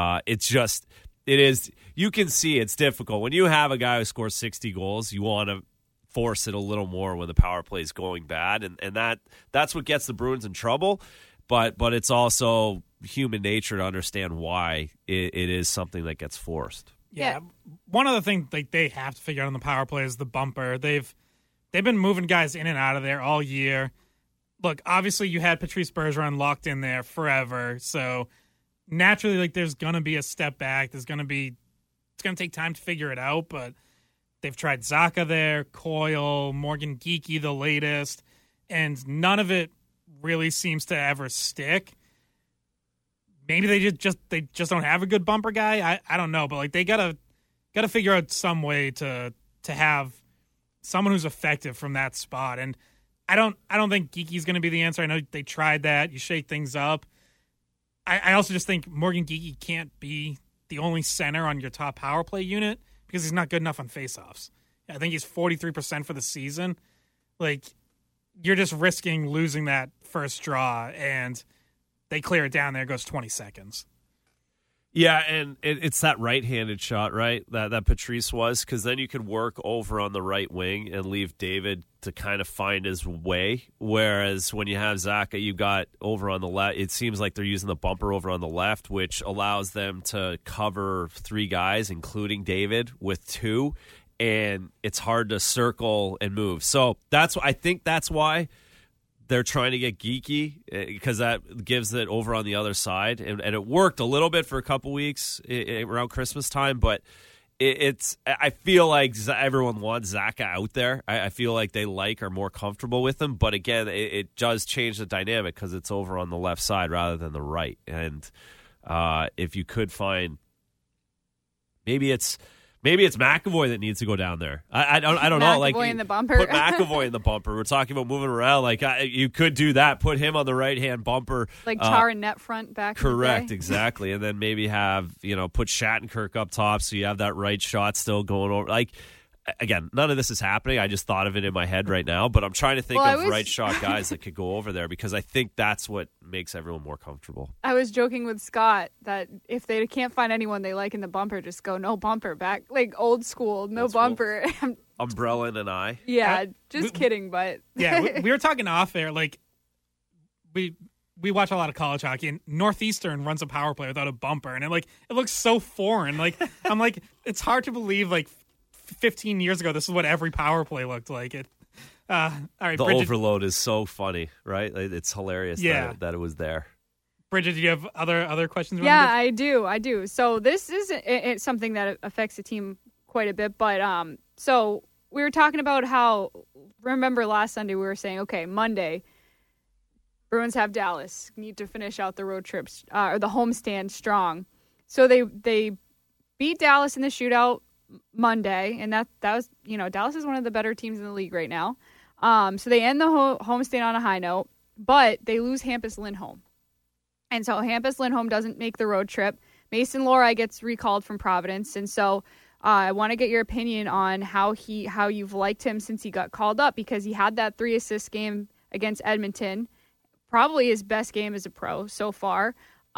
You can see it's difficult. When you have a guy who scores 60 goals, you want to force it a little more when the power play is going bad, and that's what gets the Bruins in trouble. But it's also human nature to understand why it is something that gets forced. Yeah, one other thing they have to figure out on the power play is the bumper. They've been moving guys in and out of there all year. Look, obviously you had Patrice Bergeron locked in there forever, so naturally there's gonna be a step back. It's gonna take time to figure it out, but they've tried Zacha there, Coyle, Morgan Geekie, the latest, and none of it really seems to ever stick. Maybe they just don't have a good bumper guy. I don't know, but they gotta figure out some way to have someone who's effective from that spot. And I don't think Geekie's going to be the answer. I know they tried that. You shake things up. I also just think Morgan Geekie can't be the only center on your top power play unit, because he's not good enough on faceoffs. I think he's 43% for the season. You're just risking losing that first draw, and they clear it down. There goes 20 seconds. Yeah, and it's that right-handed shot, right, that Patrice was, because then you could work over on the right wing and leave David to kind of find his way. Whereas when you have Zacha, you got over on the left. It seems like they're using the bumper over on the left, which allows them to cover 3 guys, including David, with 2. And it's hard to circle and move. So I think that's why they're trying to get geeky, because that gives it over on the other side. And it worked a little bit for a couple weeks around Christmas time, but I feel like everyone wants Zacha out there. I feel like they are more comfortable with him. But again, it does change the dynamic because it's over on the left side rather than the right. And if you could find, maybe it's McAvoy that needs to go down there. I don't know. Like, McAvoy in the bumper. Put McAvoy in the bumper. We're talking about moving around. Like, you could do that. Put him on the right-hand bumper. Like Char and net front back. Correct, exactly. And then maybe have, put Shattenkirk up top so you have that right shot still going over. Like, again, none of this is happening. I just thought of it in my head right now. But I'm trying to think of right shot guys that could go over there, because I think that's what makes everyone more comfortable. I was joking with Scott that if they can't find anyone they like in the bumper, just go no bumper back. Like old school, no bumper. Umbrella and an eye. Yeah, kidding, but... Yeah, we were talking off air. Like, we watch a lot of college hockey, and Northeastern runs a power play without a bumper, and it looks so foreign. Like, I'm like, it's hard to believe, like, 15 years ago, this is what every power play looked like. All right, the Bridget, overload is so funny, right? It's hilarious that it was there. Bridget, do you have other questions? Yeah, I do. So this is something that affects the team quite a bit. But so we were talking about how, remember last Sunday we were saying, okay, Monday, Bruins have Dallas, need to finish out the road trips or the homestand strong. So they beat Dallas in the shootout Monday, and that was, Dallas is one of the better teams in the league right now. So they end the homestand on a high note, but they lose Hampus Lindholm. And so Hampus Lindholm doesn't make the road trip. Mason Lohrei gets recalled from Providence. And so I want to get your opinion on how you've liked him since he got called up, because he had that 3-assist game against Edmonton, probably his best game as a pro so far.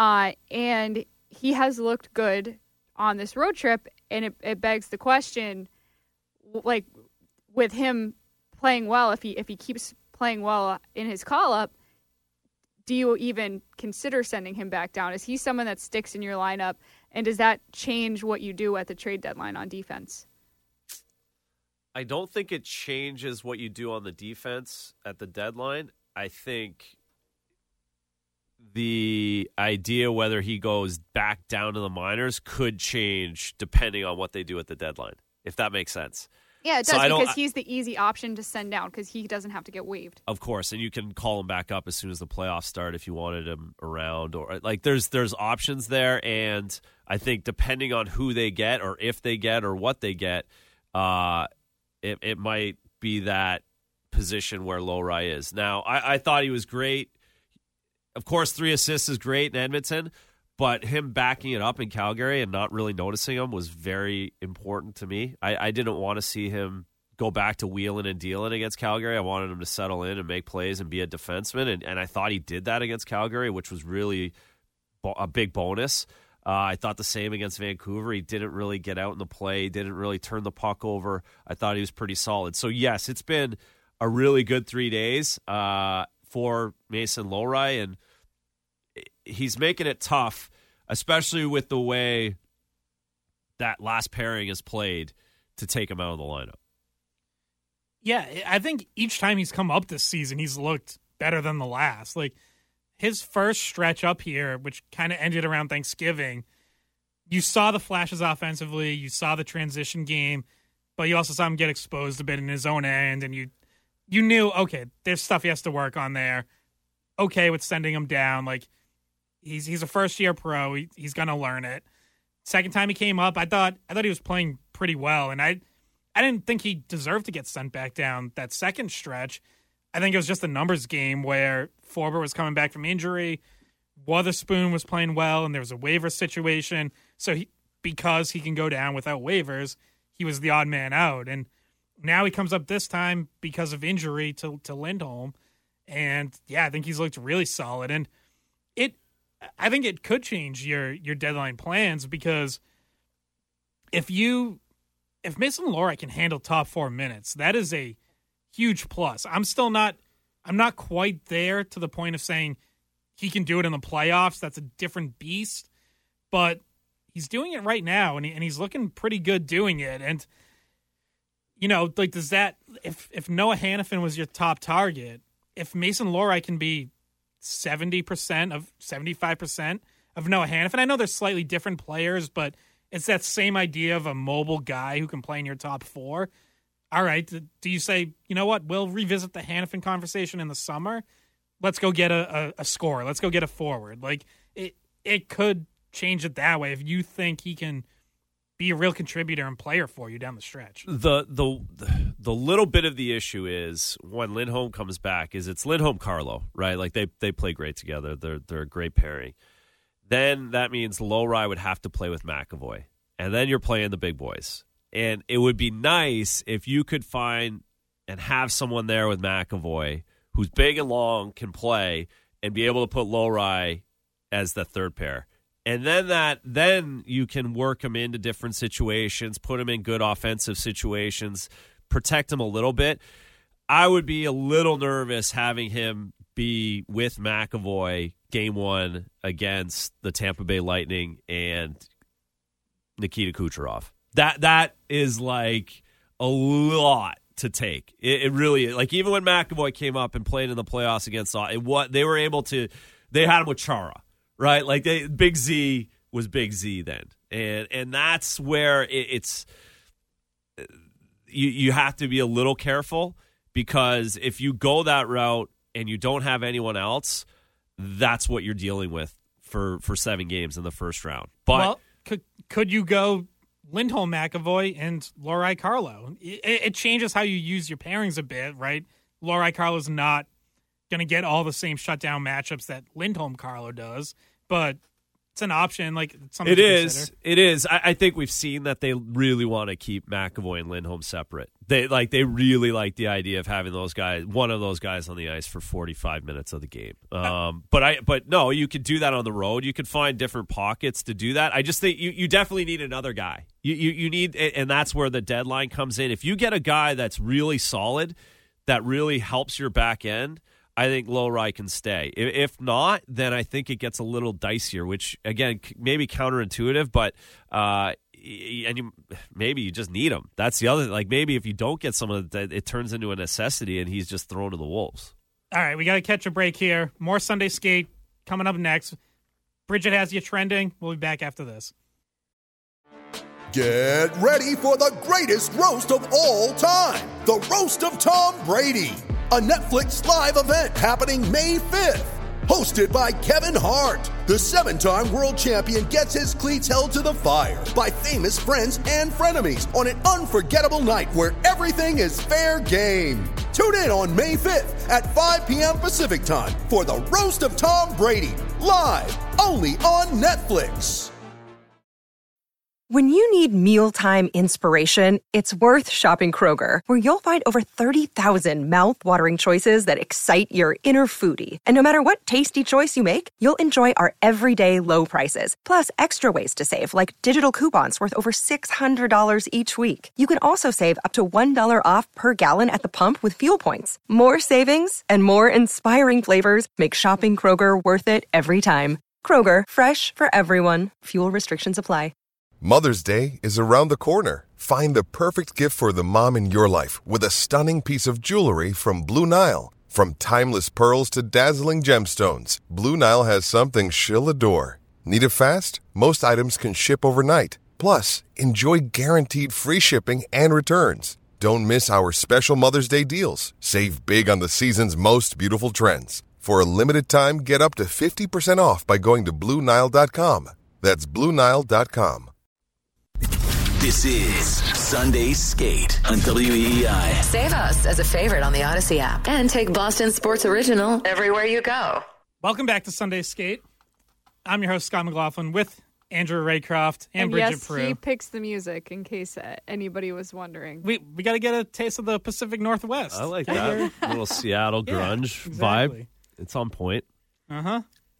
And he has looked good on this road trip. And it begs the question, like, with him playing well, if he keeps playing well in his call-up, do you even consider sending him back down? Is he someone that sticks in your lineup, and does that change what you do at the trade deadline on defense? I don't think it changes what you do on the defense at the deadline. I think the idea whether he goes back down to the minors could change depending on what they do at the deadline, if that makes sense. Yeah, it does, because he's the easy option to send down because he doesn't have to get waived. Of course, and you can call him back up as soon as the playoffs start if you wanted him around. Or like, there's options there, and I think depending on who they get or if they get or what they get, it might be that position where Lohrei is. Now, I thought he was great. Of course, 3 assists is great in Edmonton, but him backing it up in Calgary and not really noticing him was very important to me. I didn't want to see him go back to wheeling and dealing against Calgary. I wanted him to settle in and make plays and be a defenseman, and I thought he did that against Calgary, which was really a big bonus. I thought the same against Vancouver. He didn't really get out in the play, didn't really turn the puck over. I thought he was pretty solid. So, yes, it's been a really good 3 days for Mason Lohrei, and he's making it tough, especially with the way that last pairing is played, to take him out of the lineup. Yeah, I think each time he's come up this season, he's looked better than the last. Like, his first stretch up here, which kind of ended around Thanksgiving, you saw the flashes offensively, you saw the transition game, but you also saw him get exposed a bit in his own end, and you knew, okay, there's stuff he has to work on there. Okay with sending him down. Like, he's a first-year pro. He's going to learn it. Second time he came up, I thought he was playing pretty well, and I didn't think he deserved to get sent back down that second stretch. I think it was just a numbers game where Forbort was coming back from injury, Wotherspoon was playing well, and there was a waiver situation. So because he can go down without waivers, he was the odd man out. And now he comes up this time because of injury to Lindholm. And, yeah, I think he's looked really solid. And I think it could change your deadline plans, because if Mason Lohrei can handle top 4 minutes, that is a huge plus. I'm not quite there to the point of saying he can do it in the playoffs. That's a different beast, but he's doing it right now, and he's looking pretty good doing it. And, does that, if Noah Hanifin was your top target, if Mason Lohrei can be 75% of Noah Hanifin, I know they're slightly different players, but it's that same idea of a mobile guy who can play in your top four. All right, do you say, you know what, we'll revisit the Hanifin conversation in the summer? Let's go get a scorer. Let's go get a forward. Like, it could change it that way if you think he can be a real contributor and player for you down the stretch. The little bit of the issue is when Lindholm comes back is it's Lindholm-Carlo, right? Like they play great together. They're a great pairing. Then that means Lohrei would have to play with McAvoy. And then you're playing the big boys. And it would be nice if you could find and have someone there with McAvoy who's big and long, can play, and be able to put Lohrei as the third pair. And then you can work him into different situations, put him in good offensive situations, protect him a little bit. I would be a little nervous having him be with McAvoy game one against the Tampa Bay Lightning and Nikita Kucherov. That is like a lot to take. It really, like, even when McAvoy came up and played in the playoffs against they were able to, they had him with Chara, right? Like Big Z was Big Z then. And that's where it's you have to be a little careful, because if you go that route and you don't have anyone else, that's what you're dealing with for 7 games in the first round. But could you go Lindholm, McAvoy, and Lohrei Carlo? It changes how you use your pairings a bit, right? Lohrei Carlo's not going to get all the same shutdown matchups that Lindholm Carlo does, but it's an option. Like, it's something it to is. consider. It is. I think we've seen that they really want to keep McAvoy and Lindholm separate. They really like the idea of having one of those guys on the ice for 45 minutes of the game. But no, you could do that on the road. You could find different pockets to do that. I just think you definitely need another guy. You need, and that's where the deadline comes in. If you get a guy that's really solid, that really helps your back end, I think Lohrei can stay. If not, then I think it gets a little dicier, which, again, maybe counterintuitive, but maybe you just need him. That's the other, like, maybe if you don't get someone, it turns into a necessity and he's just thrown to the wolves. All right, we got to catch a break here. More Sunday Skate coming up next. Bridget has you trending. We'll be back after this. Get ready for the greatest roast of all time, the Roast of Tom Brady, a Netflix live event happening May 5th. Hosted by Kevin Hart, the 7-time world champion gets his cleats held to the fire by famous friends and frenemies on an unforgettable night where everything is fair game. Tune in on May 5th at 5 p.m. Pacific time for the Roast of Tom Brady, live only on Netflix. When you need mealtime inspiration, it's worth shopping Kroger, where you'll find over 30,000 mouth-watering choices that excite your inner foodie. And no matter what tasty choice you make, you'll enjoy our everyday low prices, plus extra ways to save, like digital coupons worth over $600 each week. You can also save up to $1 off per gallon at the pump with fuel points. More savings and more inspiring flavors make shopping Kroger worth it every time. Kroger, fresh for everyone. Fuel restrictions apply. Mother's Day is around the corner. Find the perfect gift for the mom in your life with a stunning piece of jewelry from Blue Nile. From timeless pearls to dazzling gemstones, Blue Nile has something she'll adore. Need it fast? Most items can ship overnight. Plus, enjoy guaranteed free shipping and returns. Don't miss our special Mother's Day deals. Save big on the season's most beautiful trends. For a limited time, get up to 50% off by going to BlueNile.com. That's BlueNile.com. This is Sunday Skate on WEEI. Save us as a favorite on the Odyssey app and take Boston Sports Original everywhere you go. Welcome back to Sunday Skate. I'm your host, Scott McLaughlin, with Andrew Raycroft and Bridget yes, Prue. He picks the music, in case anybody was wondering. We got to get a taste of the Pacific Northwest. I like that. A little Seattle grunge vibe. It's on point. Uh-huh.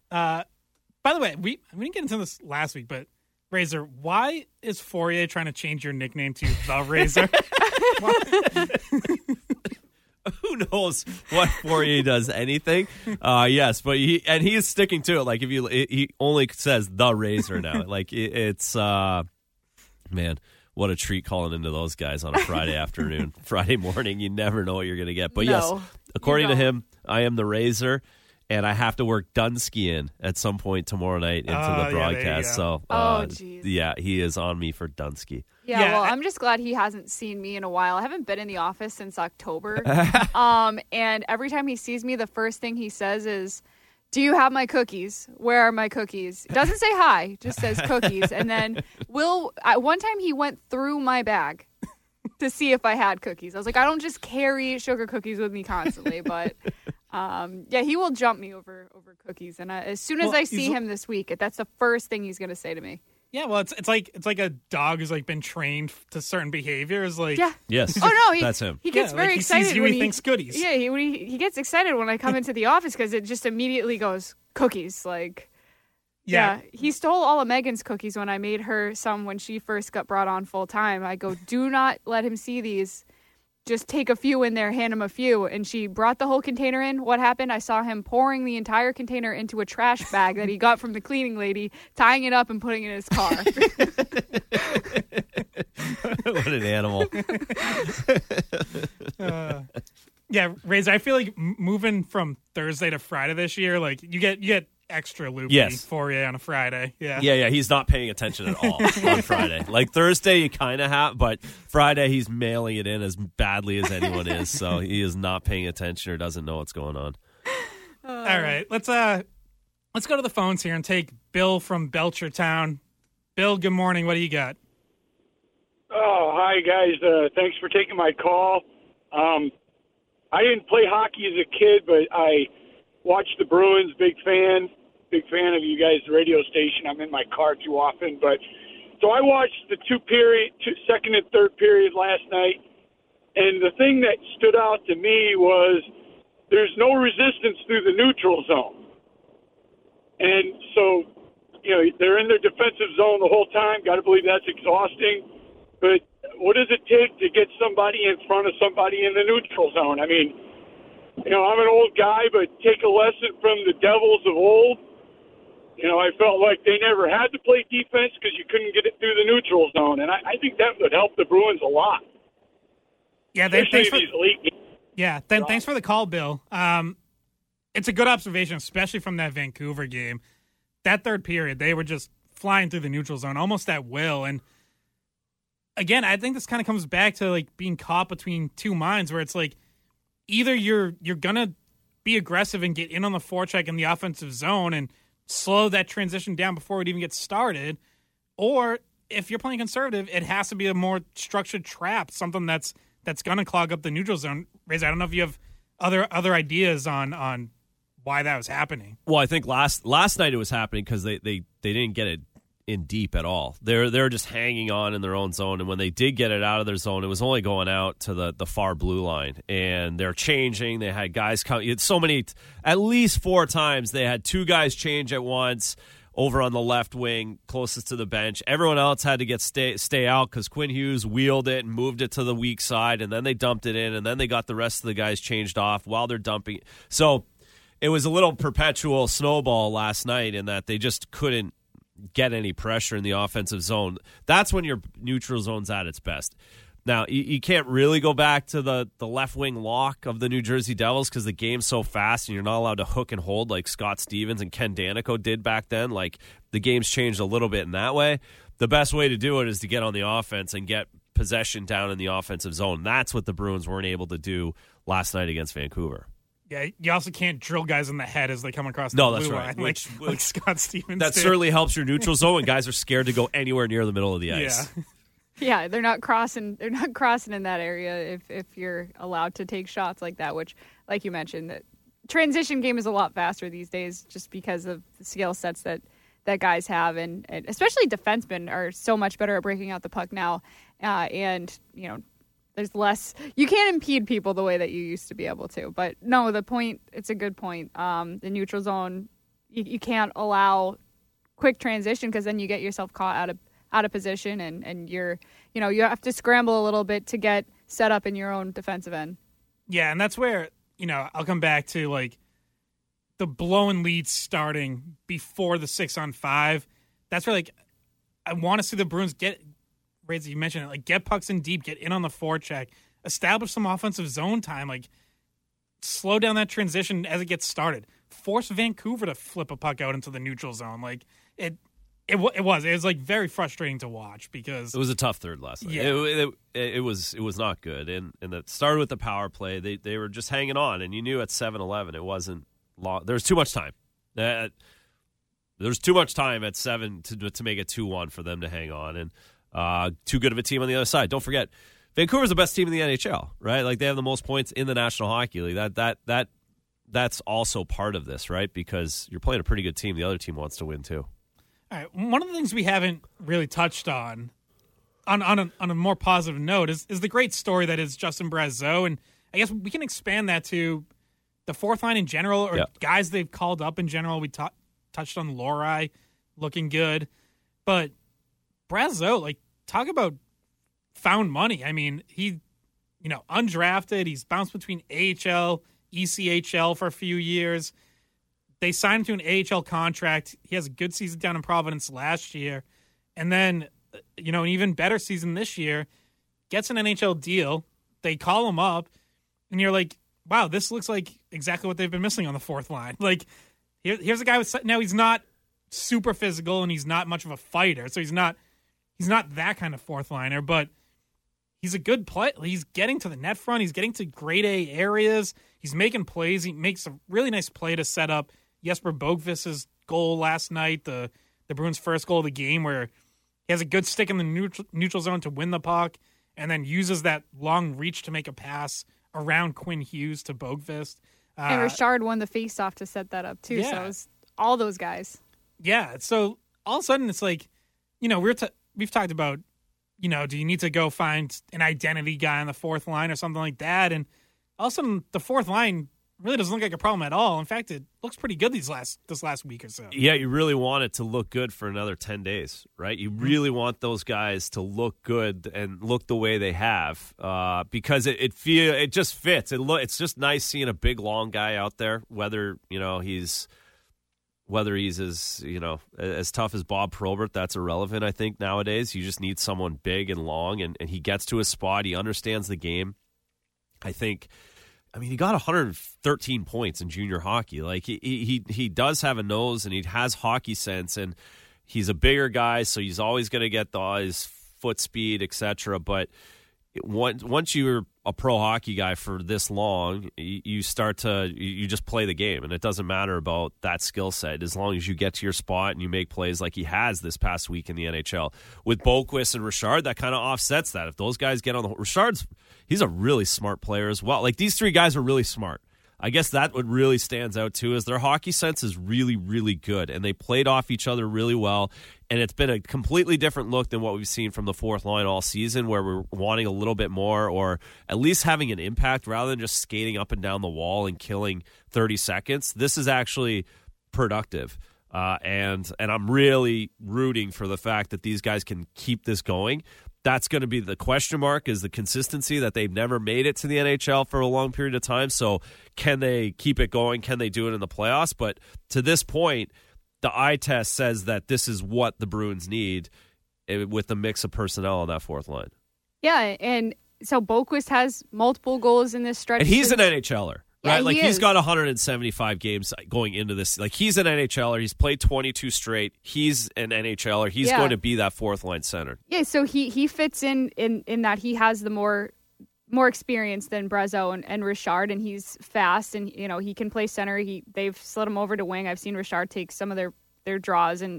By the way, we didn't get into this last week, but Razor, why is Fourier trying to change your nickname to The Razor? Who knows what Poirier does anything? Yes, but he is sticking to it. Like he only says the Razor now. Like it's man, what a treat calling into those guys on a Friday afternoon, Friday morning. You never know what you're going to get. But yes, according to him, I am the Razor. And I have to work Dunsky in at some point tomorrow night into the broadcast. Yeah, he is on me for Dunsky. Yeah, well, I'm just glad he hasn't seen me in a while. I haven't been in the office since October. And every time he sees me, the first thing he says is, "Do you have my cookies? Where are my cookies?" Doesn't say hi, just says cookies. And then one time he went through my bag to see if I had cookies. I was like, I don't just carry sugar cookies with me constantly, but... he will jump me over cookies, and as soon as I see him this week, that's the first thing he's going to say to me. Yeah, well, it's like a dog who's like been trained to certain behaviors. Like, yeah, yes, that's him. He gets very excited. He sees you, when he thinks goodies. Yeah, he gets excited when I come into the office because it just immediately goes cookies. Like, yeah, he stole all of Megan's cookies when I made her some when she first got brought on full time. I go, do not let him see these. Just take a few in there, hand him a few. And she brought the whole container in. What happened? I saw him pouring the entire container into a trash bag that he got from the cleaning lady, tying it up and putting it in his car. What an animal. Yeah, Razor, I feel like moving from Thursday to Friday this year, like you get extra loopy for you on a Friday. Yeah, he's not paying attention at all on Friday. Like Thursday you kind of have, but Friday he's mailing it in as badly as anyone is, so he is not paying attention or doesn't know what's going on. All right, let's go to the phones here and take Bill from Belchertown. Bill, good morning. What do you got? Oh, hi guys. Thanks for taking my call. I didn't play hockey as a kid, but I watched the Bruins. Big fan of you guys, the radio station. I'm in my car too often, but so I watched the second and third period last night, and the thing that stood out to me was there's no resistance through the neutral zone, and so they're in their defensive zone the whole time. Got to believe that's exhausting, but what does it take to get somebody in front of somebody in the neutral zone? I mean, I'm an old guy, but take a lesson from the Devils of old. I felt like they never had to play defense because you couldn't get it through the neutral zone, and I think that would help the Bruins a lot. Yeah, thanks for the call, Bill. It's a good observation, especially from that Vancouver game. That third period, they were just flying through the neutral zone almost at will, and again, I think this kind of comes back to like being caught between two minds, where it's like either you're gonna be aggressive and get in on the forecheck in the offensive zone and slow that transition down before it even gets started, or if you're playing conservative, it has to be a more structured trap, something that's gonna clog up the neutral zone. Razor, I don't know if you have other ideas on why that was happening. Well, I think last night it was happening because they didn't get it in deep at all. They're just hanging on in their own zone, and when they did get it out of their zone, it was only going out to the far blue line, and they're changing. They had guys come. So many, at least 4 times, they had 2 guys change at once over on the left wing closest to the bench. Everyone else had to stay out because Quinn Hughes wheeled it and moved it to the weak side, and then they dumped it in, and then they got the rest of the guys changed off while they're dumping. So it was a little perpetual snowball last night in that they just couldn't get any pressure in the offensive zone. That's when your neutral zone's at its best. Now, you can't really go back to the left wing lock of the New Jersey Devils because the game's so fast and you're not allowed to hook and hold like Scott Stevens and Ken Danico did back then. Like, the game's changed a little bit in that way. The best way to do it is to get on the offense and get possession down in the offensive zone. That's what the Bruins weren't able to do last night against Vancouver. Yeah, you also can't drill guys in the head as they come across the blue line, like Scott Stevens That did. certainly helps your neutral zone when guys are scared to go anywhere near the middle of the ice. Yeah, they're not crossing in that area if you're allowed to take shots like that, which, like you mentioned, the transition game is a lot faster these days just because of the skill sets that guys have, and especially defensemen are so much better at breaking out the puck now, and there's less. You can't impede people the way that you used to be able to. But no, it's a good point. The neutral zone, you can't allow quick transition because then you get yourself caught out of position, and you have to scramble a little bit to get set up in your own defensive end. Yeah, and that's where, I'll come back to, like, the blowing leads starting before the 6-on-5. That's where, like, I want to see the Bruins get, Razor, you mentioned it, like, get pucks in deep, get in on the forecheck, establish some offensive zone time, like, slow down that transition as it gets started. Force Vancouver to flip a puck out into the neutral zone. Like, it was like very frustrating to watch because it was a tough third last night. Yeah. It was not good, and it started with the power play. They were just hanging on, and you knew at 7-11 it wasn't long. There was too much time. There's too much time at 7 to make it 2-1 for them to hang on, and too good of a team on the other side. Don't forget, Vancouver's the best team in the NHL, right? Like, they have the most points in the National Hockey League. That's also part of this, right? Because you're playing a pretty good team. The other team wants to win too. All right. One of the things we haven't really touched on a more positive note is the great story that is Justin Brazeau, and I guess we can expand that to the fourth line in general, or guys they've called up in general. We touched on Lohrei looking good, but Brazeau, like, talk about found money. I mean, he, undrafted. He's bounced between AHL, ECHL for a few years. They signed him to an AHL contract. He has a good season down in Providence last year. And then, an even better season this year. Gets an NHL deal. They call him up. And you're like, wow, this looks like exactly what they've been missing on the fourth line. Like, here's a guy with, now he's not super physical and he's not much of a fighter. So he's not that kind of fourth liner, but he's a good play. He's getting to the net front. He's getting to grade A areas. He's making plays. He makes a really nice play to set up Jesper Boqvist's goal last night, the Bruins' first goal of the game, where he has a good stick in the neutral zone to win the puck and then uses that long reach to make a pass around Quinn Hughes to Boqvist. And Richard won the faceoff to set that up, too. Yeah. So it was all those guys. Yeah. So all of a sudden it's like, we've talked about, do you need to go find an identity guy on the fourth line or something like that? And all of a sudden the fourth line really doesn't look like a problem at all. In fact, it looks pretty good this last week or so. Yeah, you really want it to look good for another 10 days, right? You really want those guys to look good and look the way they have, because it just fits. It's just nice seeing a big, long guy out there, whether he's as tough as Bob Probert. That's irrelevant, I think, nowadays. You just need someone big and long, and he gets to his spot. He understands the game. He got 113 points in junior hockey. Like, he does have a nose, and he has hockey sense, and he's a bigger guy, so he's always going to get his foot speed, etc. But once you're a pro hockey guy for this long, you just play the game, and it doesn't matter about that skill set as long as you get to your spot and you make plays like he has this past week in the NHL. With Boqvist and Richard, that kind of offsets that. If those guys get on he's a really smart player as well. Like, these three guys are really smart. I guess that what really stands out, too, is their hockey sense is really, really good, and they played off each other really well, and it's been a completely different look than what we've seen from the fourth line all season, where we're wanting a little bit more, or at least having an impact rather than just skating up and down the wall and killing 30 seconds. This is actually productive, and I'm really rooting for the fact that these guys can keep this going. That's going to be the question mark, is the consistency that they've never made it to the NHL for a long period of time. So can they keep it going? Can they do it in the playoffs? But to this point, the eye test says that this is what the Bruins need with the mix of personnel on that fourth line. Yeah, and so Boqvist has multiple goals in this stretch. And he's an NHLer. Right, like he's got 175 games going into this. Like, he's an NHLer. He's played 22 straight. He's an NHLer. He's going to be that fourth line center. Yeah, so he fits in that he has the more experience than Brazeau and Richard, and he's fast, and he can play center. They've slid him over to wing. I've seen Richard take some of their draws and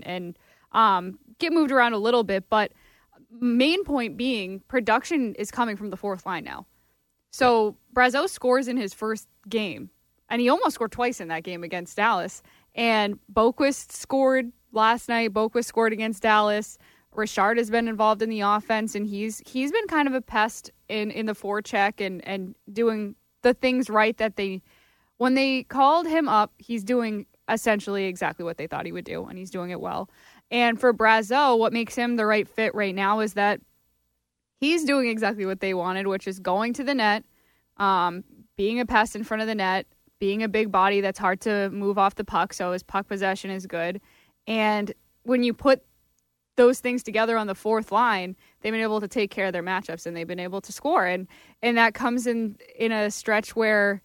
get moved around a little bit, but main point being, production is coming from the fourth line now. So Brazeau scores in his first game, and he almost scored twice in that game against Dallas. And Boqvist scored last night. Boqvist scored against Dallas. Richard has been involved in the offense, and he's been kind of a pest in the forecheck and doing the things right that when they called him up, he's doing essentially exactly what they thought he would do, and he's doing it well. And for Brazeau, what makes him the right fit right now is that he's doing exactly what they wanted, which is going to the net, being a pest in front of the net, being a big body that's hard to move off the puck, so his puck possession is good. And when you put those things together on the fourth line, they've been able to take care of their matchups and they've been able to score. And that comes in a stretch where,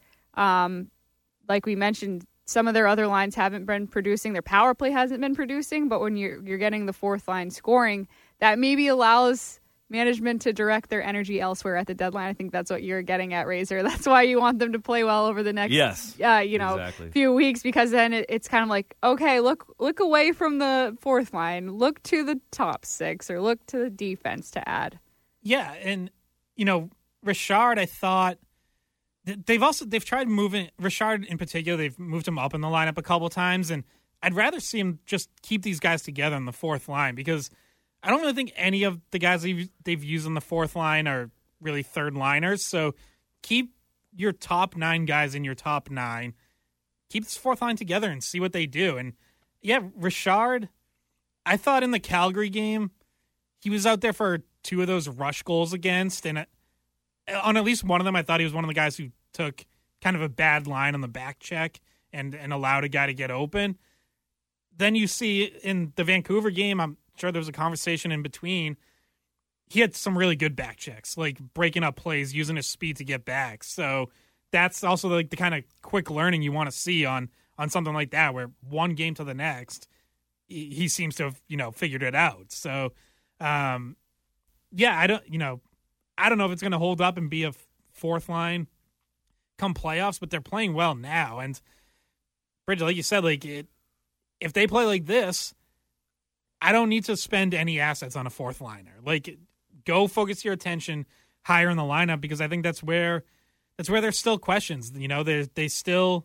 like we mentioned, some of their other lines haven't been producing. Their power play hasn't been producing, but when you're getting the fourth line scoring, that maybe allows management to direct their energy elsewhere at the deadline. I think that's what you're getting at, Razor. That's why you want them to play well over the next exactly. few weeks, because then it's kind of like, okay, look away from the fourth line, look to the top six, or look to the defense to add. Yeah, and Richard, I thought they've tried moving Richard in particular. They've moved him up in the lineup a couple times, and I'd rather see him just keep these guys together on the fourth line, because I don't really think any of the guys they've used on the fourth line are really third liners. So keep your top 9 guys in your top 9. Keep this fourth line together and see what they do. And yeah, Richard, I thought in the Calgary game, he was out there for 2 of those rush goals against. And on at least one of them, I thought he was one of the guys who took kind of a bad line on the back check and allowed a guy to get open. Then you see in the Vancouver game, I'm sure there was a conversation in between. He had some really good back checks, like breaking up plays, using his speed to get back. So that's also like the kind of quick learning you want to see on something like that, where one game to the next, he seems to have, figured it out. So, I don't know if it's going to hold up and be a fourth line come playoffs, but they're playing well now. And Bridget, like you said, if they play like this, I don't need to spend any assets on a fourth liner. Go focus your attention higher in the lineup, because I think that's where there's still questions. They still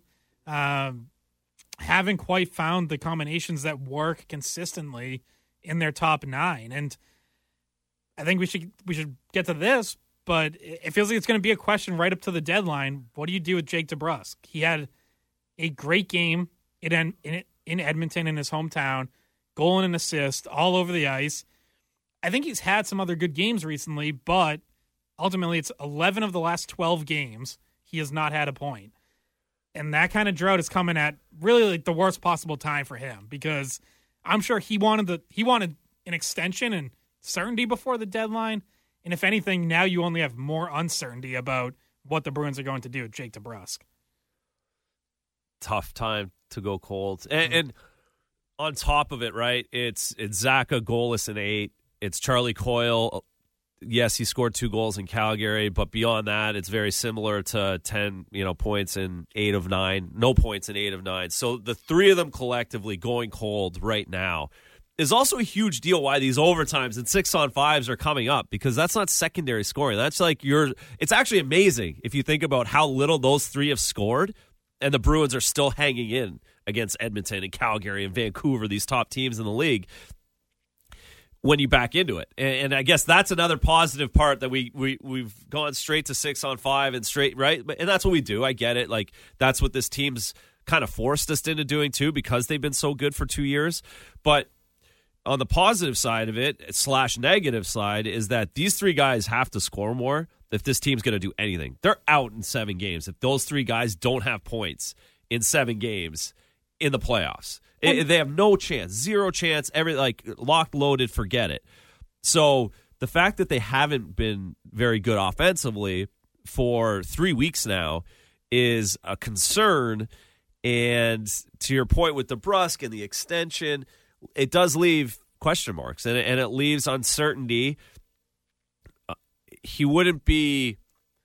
haven't quite found the combinations that work consistently in their top 9. And I think we should get to this, but it feels like it's going to be a question right up to the deadline. What do you do with Jake DeBrusk? He had a great game in Edmonton, in his hometown. Goal and an assist all over the ice. I think he's had some other good games recently, but ultimately it's 11 of the last 12 games he has not had a point. And that kind of drought is coming at really the worst possible time for him, because I'm sure he wanted an extension and certainty before the deadline. And if anything, now you only have more uncertainty about what the Bruins are going to do with Jake DeBrusk. Tough time to go cold. And on top of it, right, it's Zacha goalless in 8. It's Charlie Coyle. Yes, he scored 2 goals in Calgary, but beyond that, it's very similar to 10 points in 8 of 9. No points in 8 of 9. So the 3 of them collectively going cold right now is also a huge deal why these overtimes and 6-on-5s are coming up, because that's not secondary scoring. That's it's actually amazing if you think about how little those 3 have scored, and the Bruins are still hanging in against Edmonton and Calgary and Vancouver, these top teams in the league, when you back into it. And I guess that's another positive part, that we've gone straight to 6-on-5 and straight, right? And that's what we do. I get it. That's what this team's kind of forced us into doing too, because they've been so good for 2 years. But on the positive side of it, / negative side, is that these 3 guys have to score more if this team's going to do anything. They're out in 7 games if those 3 guys don't have points in 7 games in the playoffs. They have no chance, 0 chance, locked, loaded, forget it. So the fact that they haven't been very good offensively for 3 weeks now is a concern. And to your point with DeBrusk and the extension, it does leave question marks, and it leaves uncertainty. He wouldn't be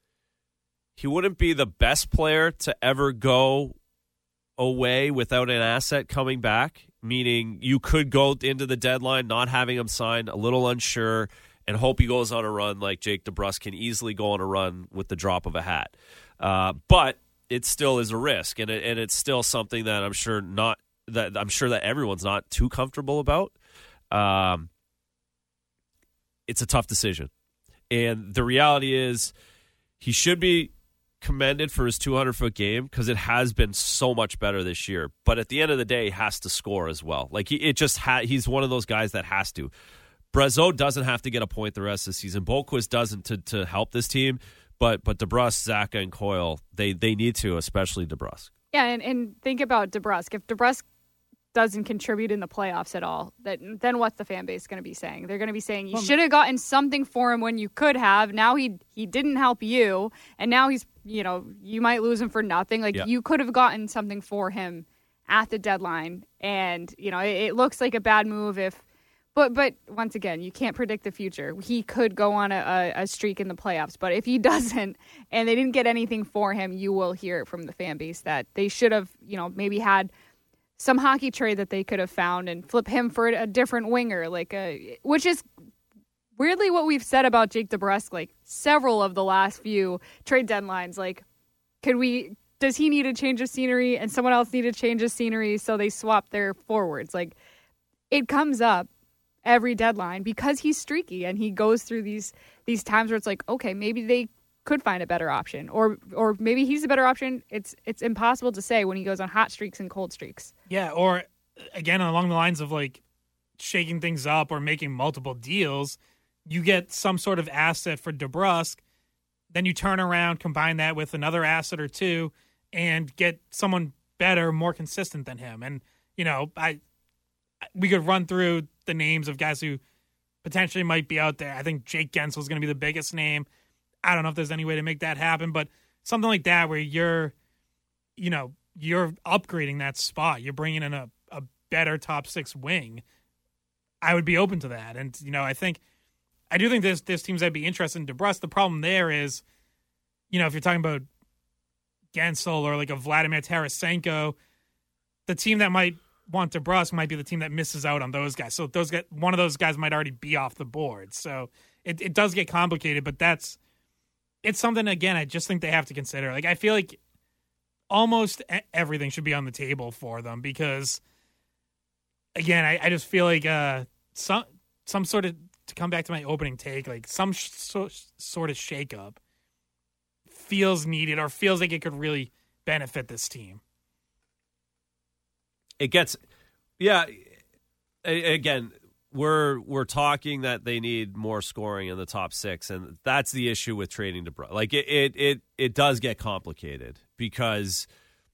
the best player to ever go away without an asset coming back, meaning you could go into the deadline not having him signed, a little unsure, and hope he goes on a run like Jake DeBrusk can easily go on a run with the drop of a hat. But it still is a risk, and it's still something that I'm sure that everyone's not too comfortable about. It's a tough decision. And the reality is he should be commended for his 200-foot game, because it has been so much better this year. But at the end of the day, he has to score as well. He's one of those guys that has to. Brazeau doesn't have to get a point the rest of the season. Boquist doesn't to help this team. But DeBrusk, Zacha, and Coyle, they need to, especially DeBrusk. Yeah, and think about DeBrusk. If DeBrusk doesn't contribute in the playoffs at all, then what's the fan base going to be saying? They're going to be saying, you should have gotten something for him when you could have. Now he didn't help you, and now he's, you might lose him for nothing. Like, you could have gotten something for him at the deadline, and, it looks like a bad move if... But once again, you can't predict the future. He could go on a streak in the playoffs, but if he doesn't and they didn't get anything for him, you will hear it from the fan base that they should have, maybe had some hockey trade that they could have found and flip him for a different winger, which is weirdly what we've said about Jake DeBrusk, like several of the last few trade deadlines. Like, does he need a change of scenery and someone else need a change of scenery, so they swap their forwards? Like, it comes up every deadline because he's streaky and he goes through these times where it's like, okay, maybe they could find a better option, or maybe he's a better option. It's impossible to say when he goes on hot streaks and cold streaks. Yeah, or again, along the lines of like shaking things up or making multiple deals, you get some sort of asset for DeBrusk, then you turn around, combine that with another asset or two, and get someone better, more consistent than him. And we could run through the names of guys who potentially might be out there. I think Jake Guentzel is going to be the biggest name. I don't know if there's any way to make that happen, but something like that where you're upgrading that spot. You're bringing in a better top six wing. I would be open to that. And, I do think there's teams that'd be interested in DeBrusk. The problem there is, if you're talking about Guentzel or like a Vladimir Tarasenko, the team that might want DeBrusk might be the team that misses out on those guys. So one of those guys might already be off the board. So it does get complicated, but it's something, again, I just think they have to consider. Like, I feel like almost everything should be on the table for them because, again, I just feel like some sort of, to come back to my opening take, like some sort of shakeup feels needed or feels like it could really benefit this team. It gets, again, we're talking that they need more scoring in the top six, and that's the issue with trading DeBrusk. Like, it does get complicated because,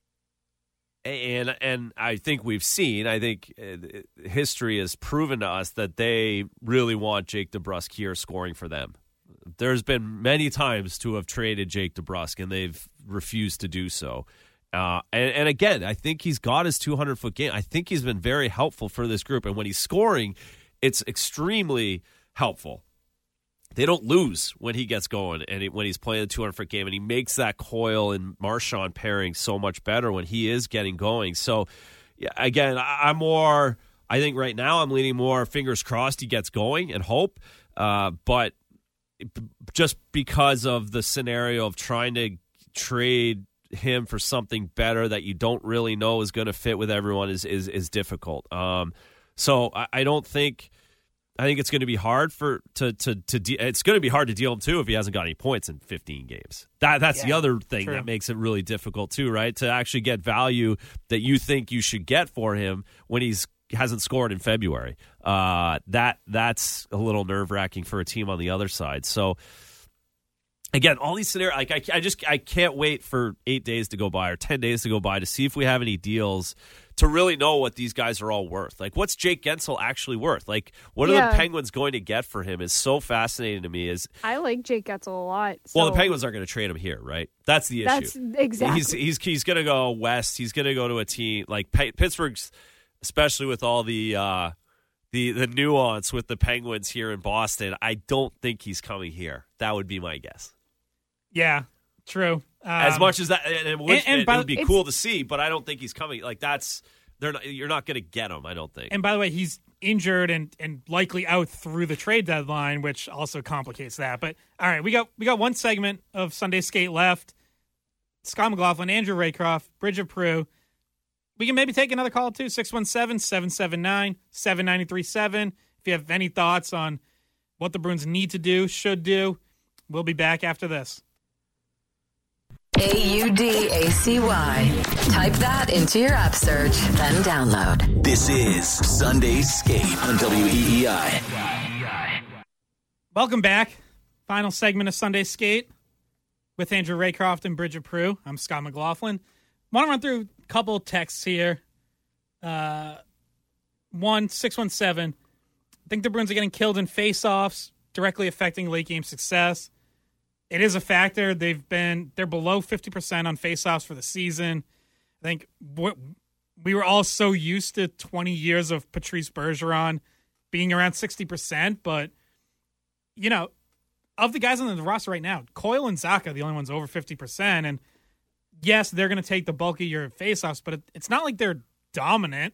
and I think we've seen, history has proven to us that they really want Jake DeBrusk here scoring for them. There's been many times to have traded Jake DeBrusk, and they've refused to do so. And again, I think he's got his 200-foot game. I think he's been very helpful for this group. And when he's scoring, it's extremely helpful. They don't lose when he gets going and when he's playing the 200-foot game. And he makes that Coyle and Marchand pairing so much better when he is getting going. So, yeah, again, I think right now I'm leaning more fingers crossed he gets going and hope. But just because of the scenario of trying to trade him for something better that you don't really know is going to fit with everyone is difficult. So I think it's going to be hard it's going to be hard to deal him too if he hasn't got any points in 15 games. That's the other thing that makes it really difficult too, right? To actually get value that you think you should get for him when hasn't scored in February. That's a little nerve-wracking for a team on the other side. So again, all these scenarios, like I can't wait for 8 days to go by or 10 days to go by to see if we have any deals to really know what these guys are all worth. Like, what's Jake Guentzel actually worth? Like, what are the Penguins going to get for him is so fascinating to me. I like Jake Guentzel a lot. So. Well, the Penguins aren't going to trade him here, right? That's the issue. Exactly. He's going to go west. He's going to go to a team like Pittsburgh's, especially with all the nuance with the Penguins here in Boston. I don't think he's coming here. That would be my guess. Yeah, true. As much as that, it would be cool to see, but I don't think he's coming. Like you're not going to get him. I don't think. And by the way, he's injured and likely out through the trade deadline, which also complicates that. But all right, we got one segment of Sunday Skate left. Scott McLaughlin, Andrew Raycroft, Bridget Prue. We can maybe take another call too. 617-779-7937. If you have any thoughts on what the Bruins need to do, should do, we'll be back after this. AUDACY. Type that into your app search, then download. This is Sunday Skate on WEEI. Welcome back. Final segment of Sunday Skate. with Andrew Raycroft and Bridget Prue. I'm Scott McLaughlin. Want to run through a couple texts here. 617. I think the Bruins are getting killed in faceoffs, directly affecting late game success. It is a factor. They're below 50% on faceoffs for the season. I think we were all so used to 20 years of Patrice Bergeron being around 60%, but of the guys on the roster right now, Coyle and Zacha are the only ones over 50%. And yes, they're going to take the bulk of your faceoffs, but it's not like they're dominant.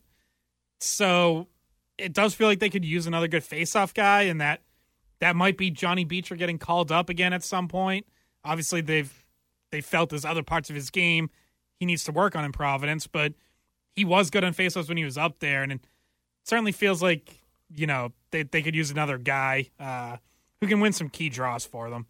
So it does feel like they could use another good faceoff guy, and that might be Johnny Beecher getting called up again at some point. Obviously, they felt there's other parts of his game he needs to work on in Providence, but he was good on faceoffs when he was up there, and it certainly feels like they could use another guy who can win some key draws for them.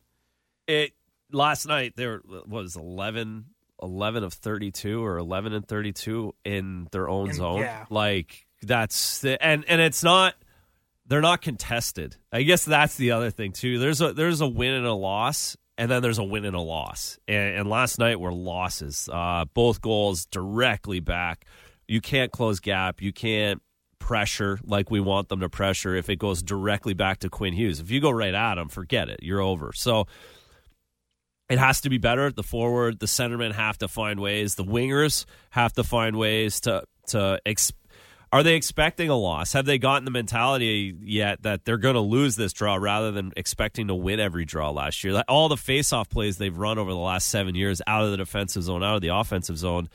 Last night there was 11 of 32 or 11 and 32 in their own zone. Yeah. Like and it's not, they're not contested. I guess that's the other thing too. There's a win and a loss, and then there's a win and a loss. And last night were losses. Both goals directly back. You can't close gap. You can't pressure like we want them to pressure if it goes directly back to Quinn Hughes. If you go right at him, forget it. You're over. So it has to be better. The forward, the centermen have to find ways. The wingers have to find ways to are they expecting a loss? Have they gotten the mentality yet that they're going to lose this draw rather than expecting to win every draw last year? All the face-off plays they've run over the last 7 years out of the defensive zone, out of the offensive zone,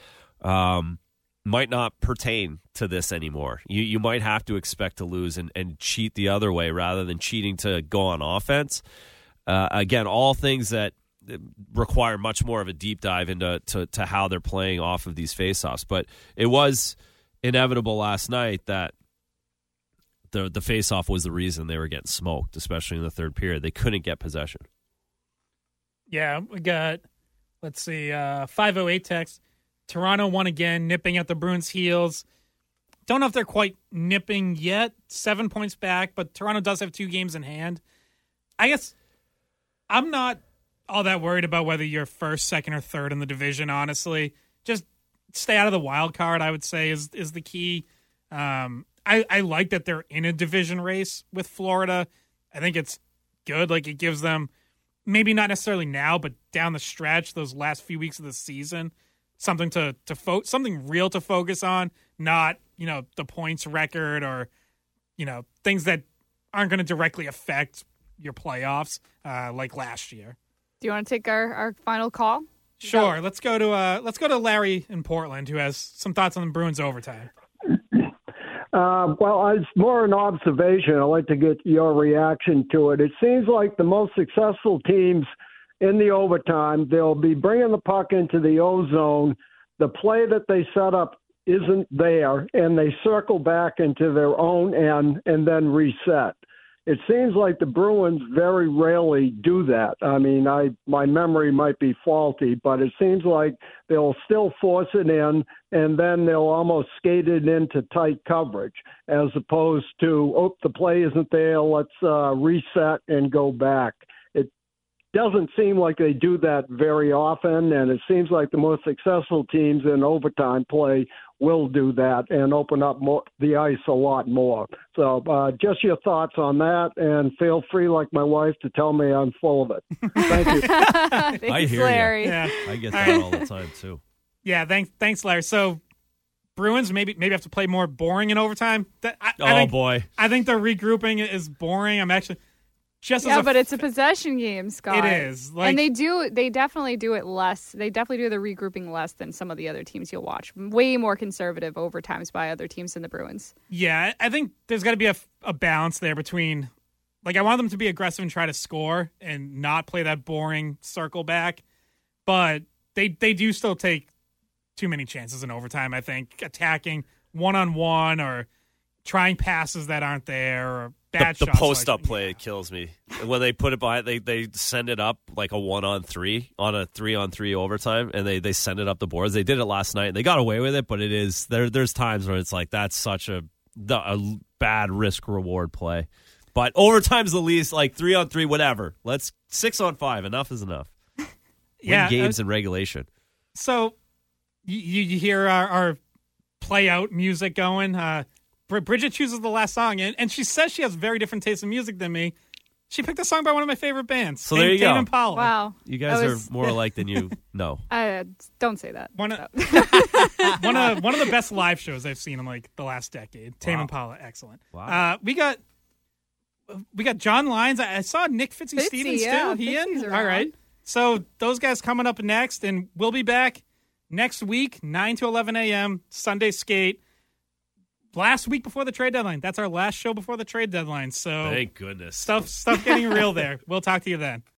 might not pertain to this anymore. You might have to expect to lose and cheat the other way rather than cheating to go on offense. Again, all things that require much more of a deep dive into how they're playing off of these faceoffs. But it was inevitable last night that the faceoff was the reason they were getting smoked, especially in the third period. They couldn't get possession. Yeah, we got, 508 text. Toronto won again, nipping at the Bruins' heels. Don't know if they're quite nipping yet. 7 points back, but Toronto does have 2 games in hand. I guess I'm not all that worried about whether you're first, second, or third in the division, honestly. Just stay out of the wild card, I would say, is the key. I like that they're in a division race with Florida. I think it's good. Like, it gives them, maybe not necessarily now, but down the stretch, those last few weeks of the season, something something real to focus on, not, the points record or, things that aren't going to directly affect your playoffs like last year. Do you want to take our final call? Sure. No. Let's go to Larry in Portland, who has some thoughts on the Bruins overtime. Well, it's more an observation. I'd like to get your reaction to it. It seems like the most successful teams in the overtime, they'll be bringing the puck into the O-zone. The play that they set up isn't there, and they circle back into their own end and then reset. It seems like the Bruins very rarely do that. I mean, my memory might be faulty, but it seems like they'll still force it in, and then they'll almost skate it into tight coverage, as opposed to, the play isn't there, let's reset and go back. It doesn't seem like they do that very often, and it seems like the most successful teams in overtime play will do that and open up the ice a lot more. So just your thoughts on that, and feel free, like my wife, to tell me I'm full of it. Thank you. Thanks, I hear Larry. You. Yeah. I get that all the time, too. Yeah, thanks, Larry. So Bruins maybe have to play more boring in overtime. Boy. I think the regrouping is boring. I'm actually... but it's a possession game, Scott. It is. And they definitely do it less. They definitely do the regrouping less than some of the other teams you'll watch. Way more conservative overtimes by other teams than the Bruins. Yeah, I think there's got to be a balance there between, I want them to be aggressive and try to score and not play that boring circle back. But they do still take too many chances in overtime, I think, attacking one-on-one or trying passes that aren't there or bad shots. The post-up play kills me. When they put it behind, they send it up like a 1-on-3 on a 3-on-3 overtime, and they send it up the boards. They did it last night, and they got away with it, but it is there's times where it's like that's such a bad risk-reward play. But overtime's the least, 3-on-3, whatever. Let's 6-on-5. Enough is enough. Win games in regulation. So you hear our play out music going. Bridget chooses the last song, and she says she has very different taste in music than me. She picked a song by one of my favorite bands. So there you Tame go. Impala. Wow. You guys are more alike than you know. Don't say that. One of the best live shows I've seen in like the last decade. Tame Impala, excellent. Wow. We got John Lyons. I saw Nick Fitzy Stevens yeah, too. He in? around. All right. So those guys coming up next, and we'll be back next week, 9 to 11 a.m. Sunday skate. Last week before the trade deadline. That's our last show before the trade deadline. So thank goodness. Stuff getting real there. We'll talk to you then.